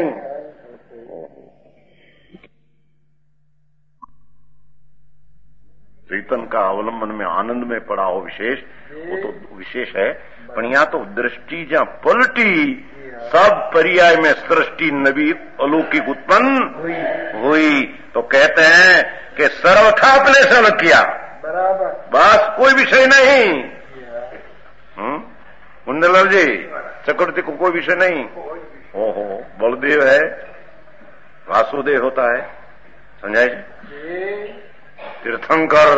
चैतन्य का अवलंबन में आनंद में पड़ा हो विशेष, वो तो विशेष है। पर यहाँ तो दृष्टि जहाँ पलटी सब पर्याय में सृष्टि नवी अलौकिक उत्पन्न हुई तो कहते हैं कि सर्वथा अपने से अलग किया, बस कोई विषय नहीं। हम्म कुंडलाल जी चक्रवर्ती को कोई विषय नहीं। ओहो बलदेव है, वासुदेव होता है, समझाए तीर्थंकर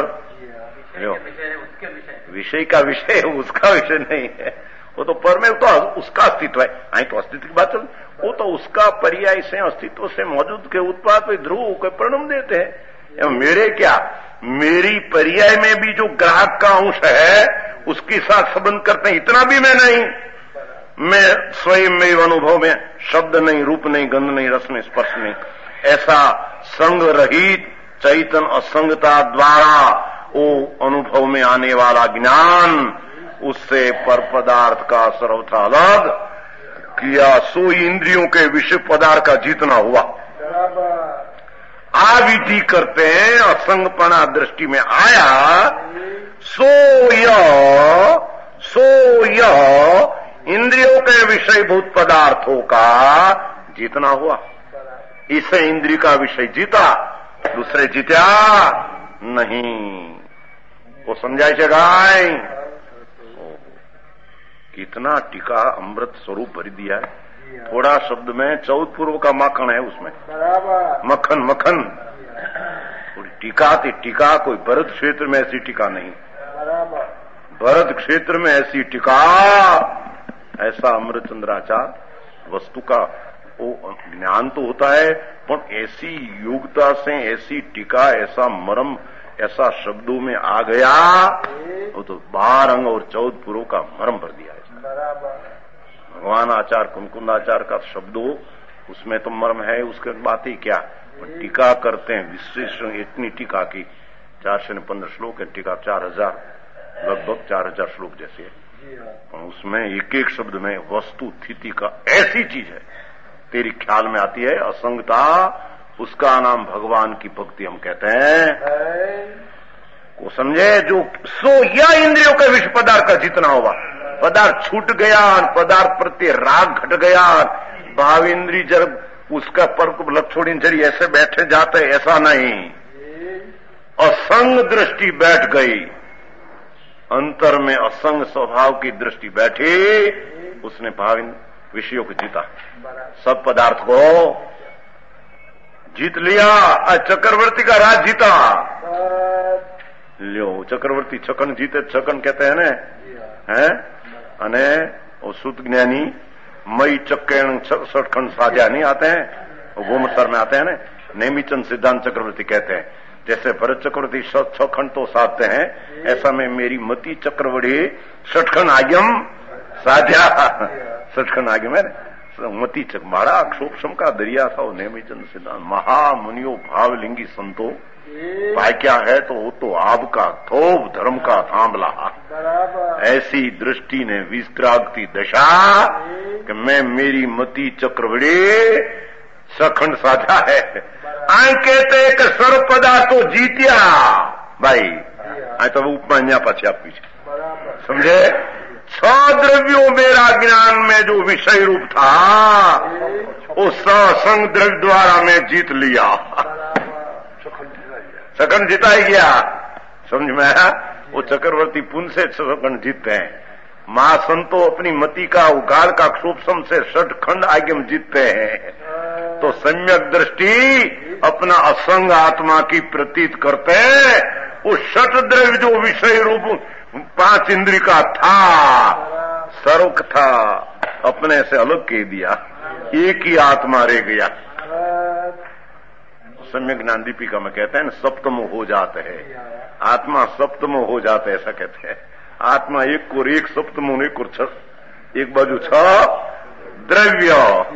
विषय का विषय है, उसका विषय नहीं है। वो तो पर में तो उसका अस्तित्व है। आई तो अस्तित्व की बात चल, वो तो उसका पर्याय से अस्तित्व से मौजूद के उत्पाद पे ध्रुव के परिणाम देते हैं। मेरे क्या, मेरी पर्याय में भी जो ग्राहक का अंश है उसके साथ संबंध करते हैं, इतना भी मैं नहीं। मैं स्वयं में अनुभव में शब्द नहीं, रूप नहीं, गंध नहीं, रस नहीं, स्पर्श नहीं, ऐसा संग रहित चैतन्य असंगता द्वारा वो अनुभव में आने वाला ज्ञान उससे पर पदार्थ का सर्वथा अलग किया। सो इंद्रियों के विषय पदार्थ का जीतना हुआ। आविधि करते हैं, असंगपना दृष्टि में आया, सो यह सो यह इंद्रियों के विषयभूत पदार्थों का जीतना हुआ। इसे इंद्रिय का विषय जीता, दूसरे जीता नहीं। वो समझाई जगाए कितना टीका अमृत स्वरूप भरी दिया है। थोड़ा शब्द में चौथ पूर्व का माखन है उसमें, मक्खन मक्खन। थोड़ी टीका थी टीका, कोई भरत क्षेत्र में ऐसी टीका नहीं। भरत क्षेत्र में ऐसी टीका, ऐसा अमृतचंद्राचार्य वस्तु का वो ज्ञान तो होता है, पर ऐसी योग्यता से ऐसी टीका, ऐसा मर्म, ऐसा शब्दों में आ गया, वो तो बारह अंग और चौदह पुरों का मर्म भर दिया है। भगवान आचार्य कुमकुंदाचार्य का शब्दों उसमें तो मर्म है, उसके बात ही क्या। टीका करते हैं विशेष, इतनी टीका की चार सौ पंद्रह श्लोक है, टीका चार हजार लगभग चार हजार श्लोक जैसे है। उसमें एक एक शब्द में वस्तु स्थिति का ऐसी चीज है तेरी ख्याल में आती है। असंगता, उसका नाम भगवान की भक्ति हम कहते हैं। को समझे जो सो या इंद्रियों के विषय पदार्थ का जितना होगा, पदार्थ छूट गया, पदार्थ प्रति राग घट गया, भाव इंद्री जब उसका पर लक्षोड़ी जरी ऐसे बैठे जाते, ऐसा नहीं। असंग दृष्टि बैठ गई, अंतर में असंग स्वभाव की दृष्टि बैठी, उसने भाव विषयों को जीता, सब पदार्थ को जीत लिया। चक्रवर्ती का राज जीता। લ્યો ચક્રવર્તી છકન જીતે છકન कहते हैं ने हैं अने वो शुद्ध ज्ञानी मई चक्केण सठखंड साध्या नहीं आते हैं, वो गोमतर में आते हैं ना, नेमीचंद सिद्धांत चक्रवर्ती कहते हैं जैसे भरत चक्रवर्ती छह खंड तो साधते हैं, ऐसा में मेरी मति चक्रवर्ती सठखंड आज्ञम साध्या, सठखंड आज्ञम है ना, मति चक बड़ा अक्षोपम का दरिया था वो नेमीचंद सिद्धांत। महामुनियों भावलिंगी संतो भाई क्या है तो वो तो आपका थोप धर्म का थांबला। ऐसी दृष्टि ने विस्त्रागती दशा कि मैं मेरी मति चक्रवर्ती सखंड साझा है। आए कहते कि सर्व पदार्थ तो जीत्या भाई, आए तो उपमा अन्या पाछी आपी छे, समझे। छ द्रव्यों मेरा ज्ञान में जो विषय रूप था उस सत्संग द्रव्य द्वारा मैं जीत लिया, सखंड जीता ही गया, समझ में आया। वो चक्रवर्ती पुण्य से सखंड जीतते हैं, महासंतो अपनी मति का उगाड़ का क्षोभसम से षटखंड आज्ञम जीतते हैं। तो सम्यक दृष्टि अपना असंग आत्मा की प्रतीत करते हैं, वो षट द्रव्य जो विषय रूप पांच इंद्रिय का था सर्व था अपने से अलग कह दिया, एक ही आत्मा रह गया। सम्यक ज्ञान दीपिका में कहते हैं सप्तमो हो जाते हैं, आत्मा सप्तमो हो जाते हैं, ऐसा कहते हैं। आत्मा एक को एक सप्तमो एक को एक बाजू छ द्रव्य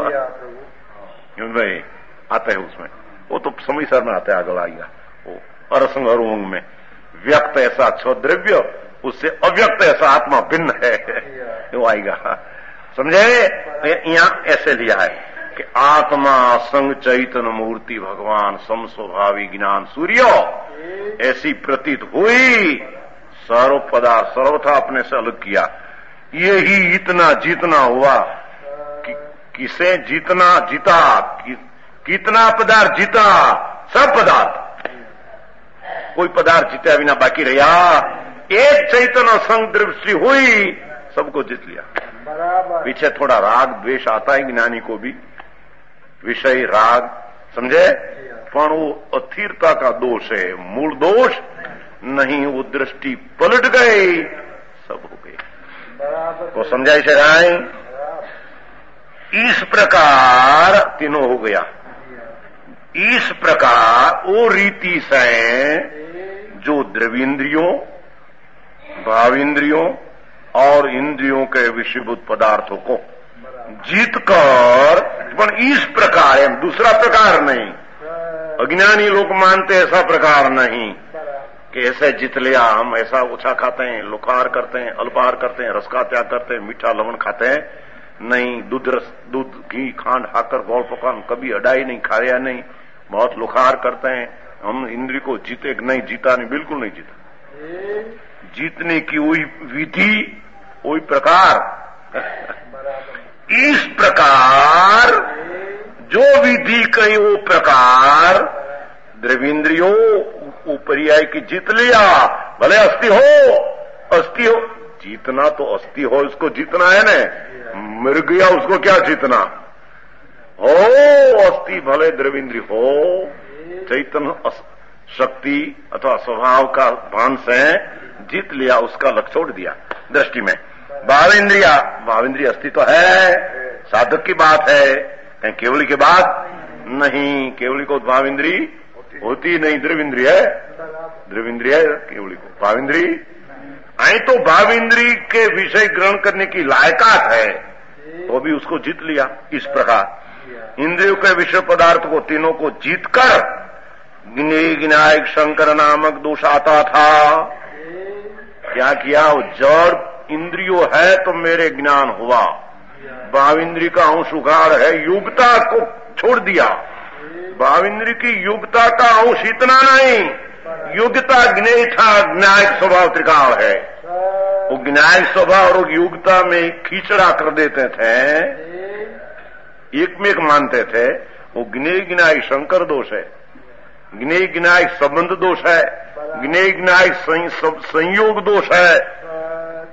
भाई आता है उसमें, वो तो समय सर में आता है, आगे आएगा वो अरसंग अरुंग में व्यक्त ऐसा छ द्रव्य, उससे अव्यक्त ऐसा आत्मा भिन्न है, वो आएगा, समझे। यहां ऐसे लिया है कि आत्मा संग चैतन्य मूर्ति भगवान समस्वभावी ज्ञान सूर्य ऐसी प्रतीत हुई, सर्व पदार्थ सर्वथा अपने से अलग किया। यही इतना जीतना हुआ कि किसे जीतना जीता कि, कितना पदार्थ जीता, सब पदार्थ, कोई पदार्थ जीता बिना बाकी रहा। एक चैतन्य संग दृष्टि हुई, सबको जीत लिया। पीछे थोड़ा राग द्वेष आता है ज्ञानी को भी, विषय राग, समझे, पर वो अस्थिरता का दोष है, मूल दोष नहीं। वो दृष्टि पलट गई, सब हो गई, तो समझाई से राय। इस प्रकार तीनों हो गया। इस प्रकार वो रीति से जो द्रव्येंद्रियों भावेंद्रियों और इंद्रियों के विषयभूत पदार्थों को जीत कर, इस प्रकार है, दूसरा प्रकार नहीं। अज्ञानी लोग मानते ऐसा प्रकार नहीं कि ऐसे जीत लिया, हम ऐसा ओछा खाते हैं, लुकार करते हैं, अल्पाहार करते हैं, रस का त्याग करते हैं, मीठा लवण खाते हैं, नहीं दूध रस दूध घी खांड खाकर गौड़ पकान कभी अडाई नहीं, खाया नहीं, बहुत लुकार करते हैं। हम इंद्रिय को जीते नहीं, जीता नहीं, बिल्कुल नहीं जीता। जीतने की वही विधि वही प्रकार, इस प्रकार जो विधि कही वो प्रकार द्रव्येंद्रियों ऊपरियाय की जीत लिया। भले अस्थि हो, अस्थि हो, जीतना तो अस्थि हो, उसको जीतना है ना, मर गया उसको क्या जीतना हो। अस्थि भले द्रव्येंद्रिय हो, चैतन्य शक्ति अथवा स्वभाव का भान से जीत लिया, उसका लक्ष्य छोड़ दिया दृष्टि में। भावेंद्रिया, भावेंद्रिय अस्तित्व तो है, साधक की बात है, कहीं केवली की बात नहीं। केवली को भावेंद्री होती नहीं, द्रव्येंद्रिय है, द्रव्येंद्रिय है केवली को, भावेंद्री आई तो भावेंद्री के विषय ग्रहण करने की लायकात है, तो भी उसको जीत लिया। इस प्रकार इंद्रियों के विषय पदार्थ को तीनों को जीतकर ज्ञेय ज्ञायक शंकर नामक दोष आता था। क्या किया, वो जड़ इंद्रियों है तो मेरे ज्ञान हुआ, भावेंद्री का अंश उगाड़ है, युगता को छोड़ दिया। भावेंद्री की युगता का अंश इतना नहीं, युगता ज्ञेय था, ज्ञायक स्वभाव त्रिकाल है। वो ज्ञायक स्वभाव और युगता में खींचड़ा कर देते थे, एक में एक मानते थे। वो ज्ञेय ज्ञायक शंकर दोष है, ज्ञेय ज्ञायक संबंध दोष है, ज्ञेय ज्ञायक संयोग दोष है,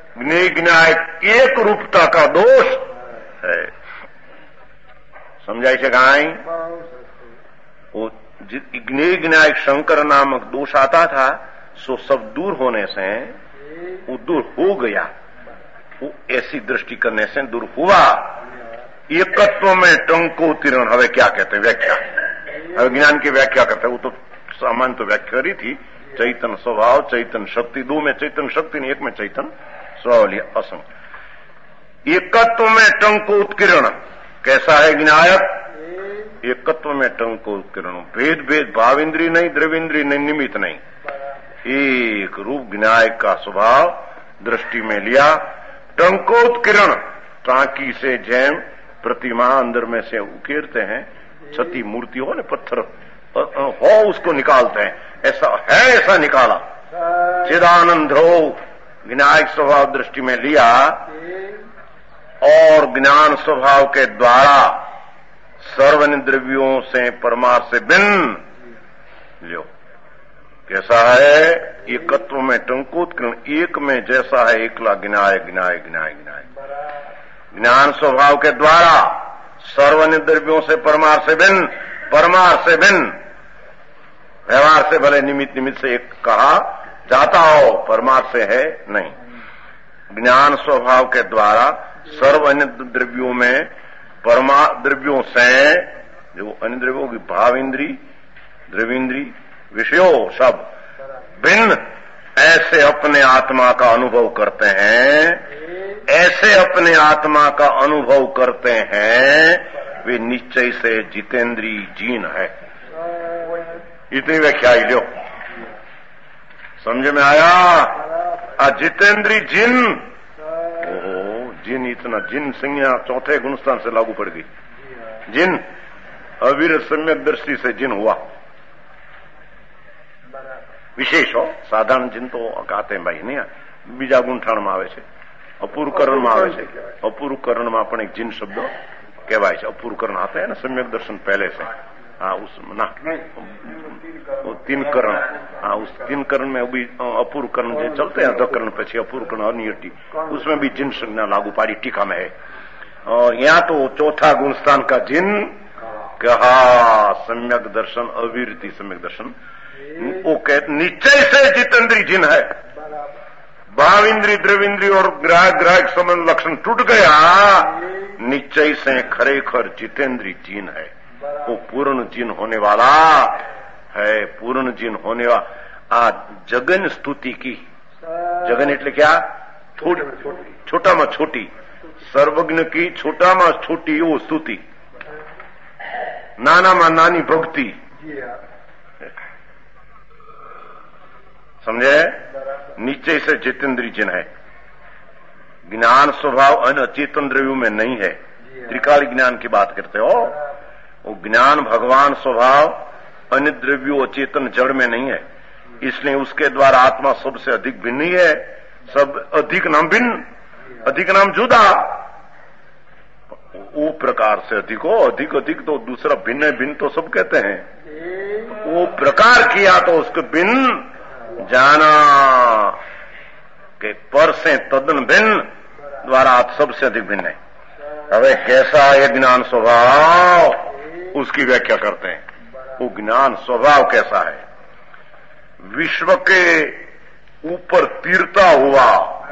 ज्ञेय ज्ञायक एक रूपता का दोष है। समझाई છે કાંઈ? वो ज्ञेय ज्ञायक शंकर नामक दोष आता था, सो सब दूर होने से वो दूर हो गया। वो ऐसी दृष्टि करने से दूर हुआ। एकत्व में टंकोत्तीर्ण, हवे क्या कहते हैं व्याख्या, हवे ज्ञान की व्याख्या करते हैं। वो तो सामान्य तो व्याख्या करी थी, चैतन स्वभाव, चैतन शक्ति, दो में चैतन शक्ति नहीं, एक में चैतन स्वभाव लिया असंग। एकत्व में टंकोत्कीर्ण कैसा है ज्ञायक? एकत्व में टंकोत्कीर्ण, भेद भेद भाव इंद्री नहीं, द्रविंद्री नहीं, निमित्त नहीं, एक रूप ज्ञायक का स्वभाव दृष्टि में लिया। टंकोत्कीर्ण, टांकी से जैम प्रतिमा अंदर में से उकेरते हैं, छती मूर्ति हो न पत्थर हो उसको निकालते हैं, ऐसा है, ऐसा निकाला। चिदानंद हो ज्ञायक स्वभाव दृष्टि में लिया और ज्ञान स्वभाव के द्वारा सर्वनि द्रव्यों से परमार्थ से भिन्न लियो। कैसा है? एकत्व में टंकोत्कीर्ण, एक में जैसा है एकला ज्ञाय ज्ञाय ज्ञाय ज्ञाय। ज्ञान स्वभाव के द्वारा सर्वनि द्रव्यों से परमार्थ से भिन्न, परमार्थ से भिन्न, व्यवहार से भले निमित्त निमित्त से एक कहा जाता हो, परमार्थ से है नहीं। ज्ञान स्वभाव के द्वारा सर्व अन्य द्रव्यों में परमा द्रव्यों से, जो अन्य द्रव्यों की भाव इंद्री, द्रविंद्री, विषयों सब भिन्न, ऐसे अपने आत्मा का अनुभव करते हैं, ऐसे अपने आत्मा का अनुभव करते हैं, वे निश्चय से जितेंद्री जीन है। इतनी व्याख्या ही लो, समझ में आया? आ जितेंद्री जिन, ओहो जिन, इतना जिन संज्ञा चौथे गुणस्थान से लागू पड़ गई। जिन अवीर सम्यक दृष्टि से जिन हुआ, विशेष हो, साधारण जिन तो कहते हैं भाई नहीं, बीजा गुंठाणમાં આવે છે, અપૂર્વકરણમાં આવે છે। અપૂર્વકરણમાં પણ એક જીન શબ્દ કહેવાય છે। અપૂર્વકરણ आता है ना सम्यक दर्शन पहले से, हाँ उस ना वो तीन करण, हाँ उस तीन करण में भी अपूर्वकरण जो चलते हैं, अधकरण पीछे अपूर्वकरण अनियति, उसमें भी जिन संज्ञा लागू पाड़ी टीका में है। और यहाँ तो चौथा गुणस्थान का जिन कहा, सम्यक दर्शन अविरति सम्यक दर्शन, वो कहते निश्चय से जितेंद्री जिन है। भाव इंद्री, द्रविंद्री और ग्राहक ग्राहक संबंध लक्षण टूट गया, निश्चय से खरेखर जितेंद्री जिन है। वो पूर्ण जिन होने वाला है, पूर्ण जिन होने वाला। आ जगन स्तुति की, जगन એટલે क्या? थोड़ी, छोटा में छोटी, सर्वज्ञ की छोटा में छोटी वो स्तुति, नाना में नानी भक्ति, समझे? निश्चय से जितेंद्री जिन है। ज्ञान स्वभाव अन्य अचेतन द्रव्यों में नहीं है। त्रिकाल ज्ञान की बात करते हो, वो ज्ञान भगवान स्वभाव अन्य द्रव्यों अचेतन जड़ में नहीं है, इसलिए उसके द्वारा आत्मा सबसे अधिक भिन्न ही है। सब अधिक नाम भिन्न, अधिक नाम जुदा, वो प्रकार से अधिक हो, अधिक अधिक तो दूसरा भिन्न भिन्न तो सब कहते हैं, वो प्रकार किया तो उसको भिन्न जाना के पर से तदन भिन्न द्वारा आप सबसे अधिक भिन्न है। अबे कैसा है ज्ञान स्वभाव, उसकी व्याख्या करते हैं। वो ज्ञान स्वभाव कैसा है? विश्व के ऊपर तीरता हुआ,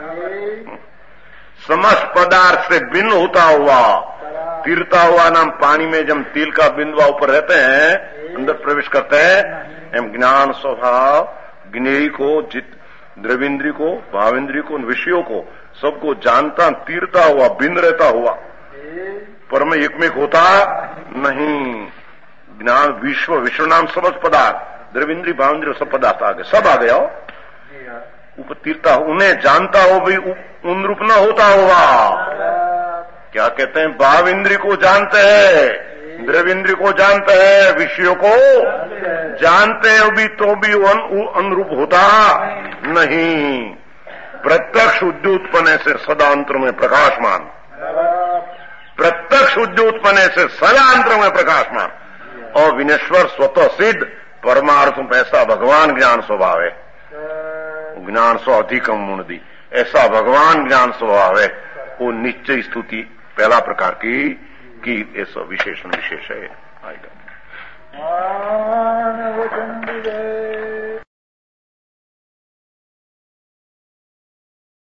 समस्त पदार्थ से भिन्न होता हुआ, तीरता हुआ नाम पानी में जब तिल का बिंदुआ ऊपर रहते हैं, अंदर प्रवेश करते हैं, एम ज्ञान स्वभाव ज्ञेय को, जित द्रविंद्री को, भावेंद्री को, विषयों को सबको जानता, तीरता हुआ, भिन्न रहता हुआ, पर में एक में होता नहीं। ज्ञान विश्व, विश्व नाम समस्त पदार्थ, द्रविंद्री भावेंद्री सब पदार्थ आ गए, सब आ गया हो, ऊपर तीरता, उन्हें जानता हो भी उन रूप न होता होगा। क्या कहते हैं? भाव इंद्री को जानते हैं, द्रविंद्री को जानते हैं, विषयों को जानते हैं भी तो भी अनुरूप होता नहीं। प्रत्यक्ष उद्योतपने से सदांतर में प्रकाशमान, प्रत्यक्ष उद्योतपने से सदांतर में प्रकाशमान, और विनेश्वर स्वतः सिद्ध परमार्थ ऐसा भगवान ज्ञान स्वभाव है। ज्ञान स्व अधिकम मुनदी, ऐसा भगवान ज्ञान स्वभाव है, वो निश्चय स्तुति पहला प्रकार की कि ऐसा विशेषण विशेष है आएगा।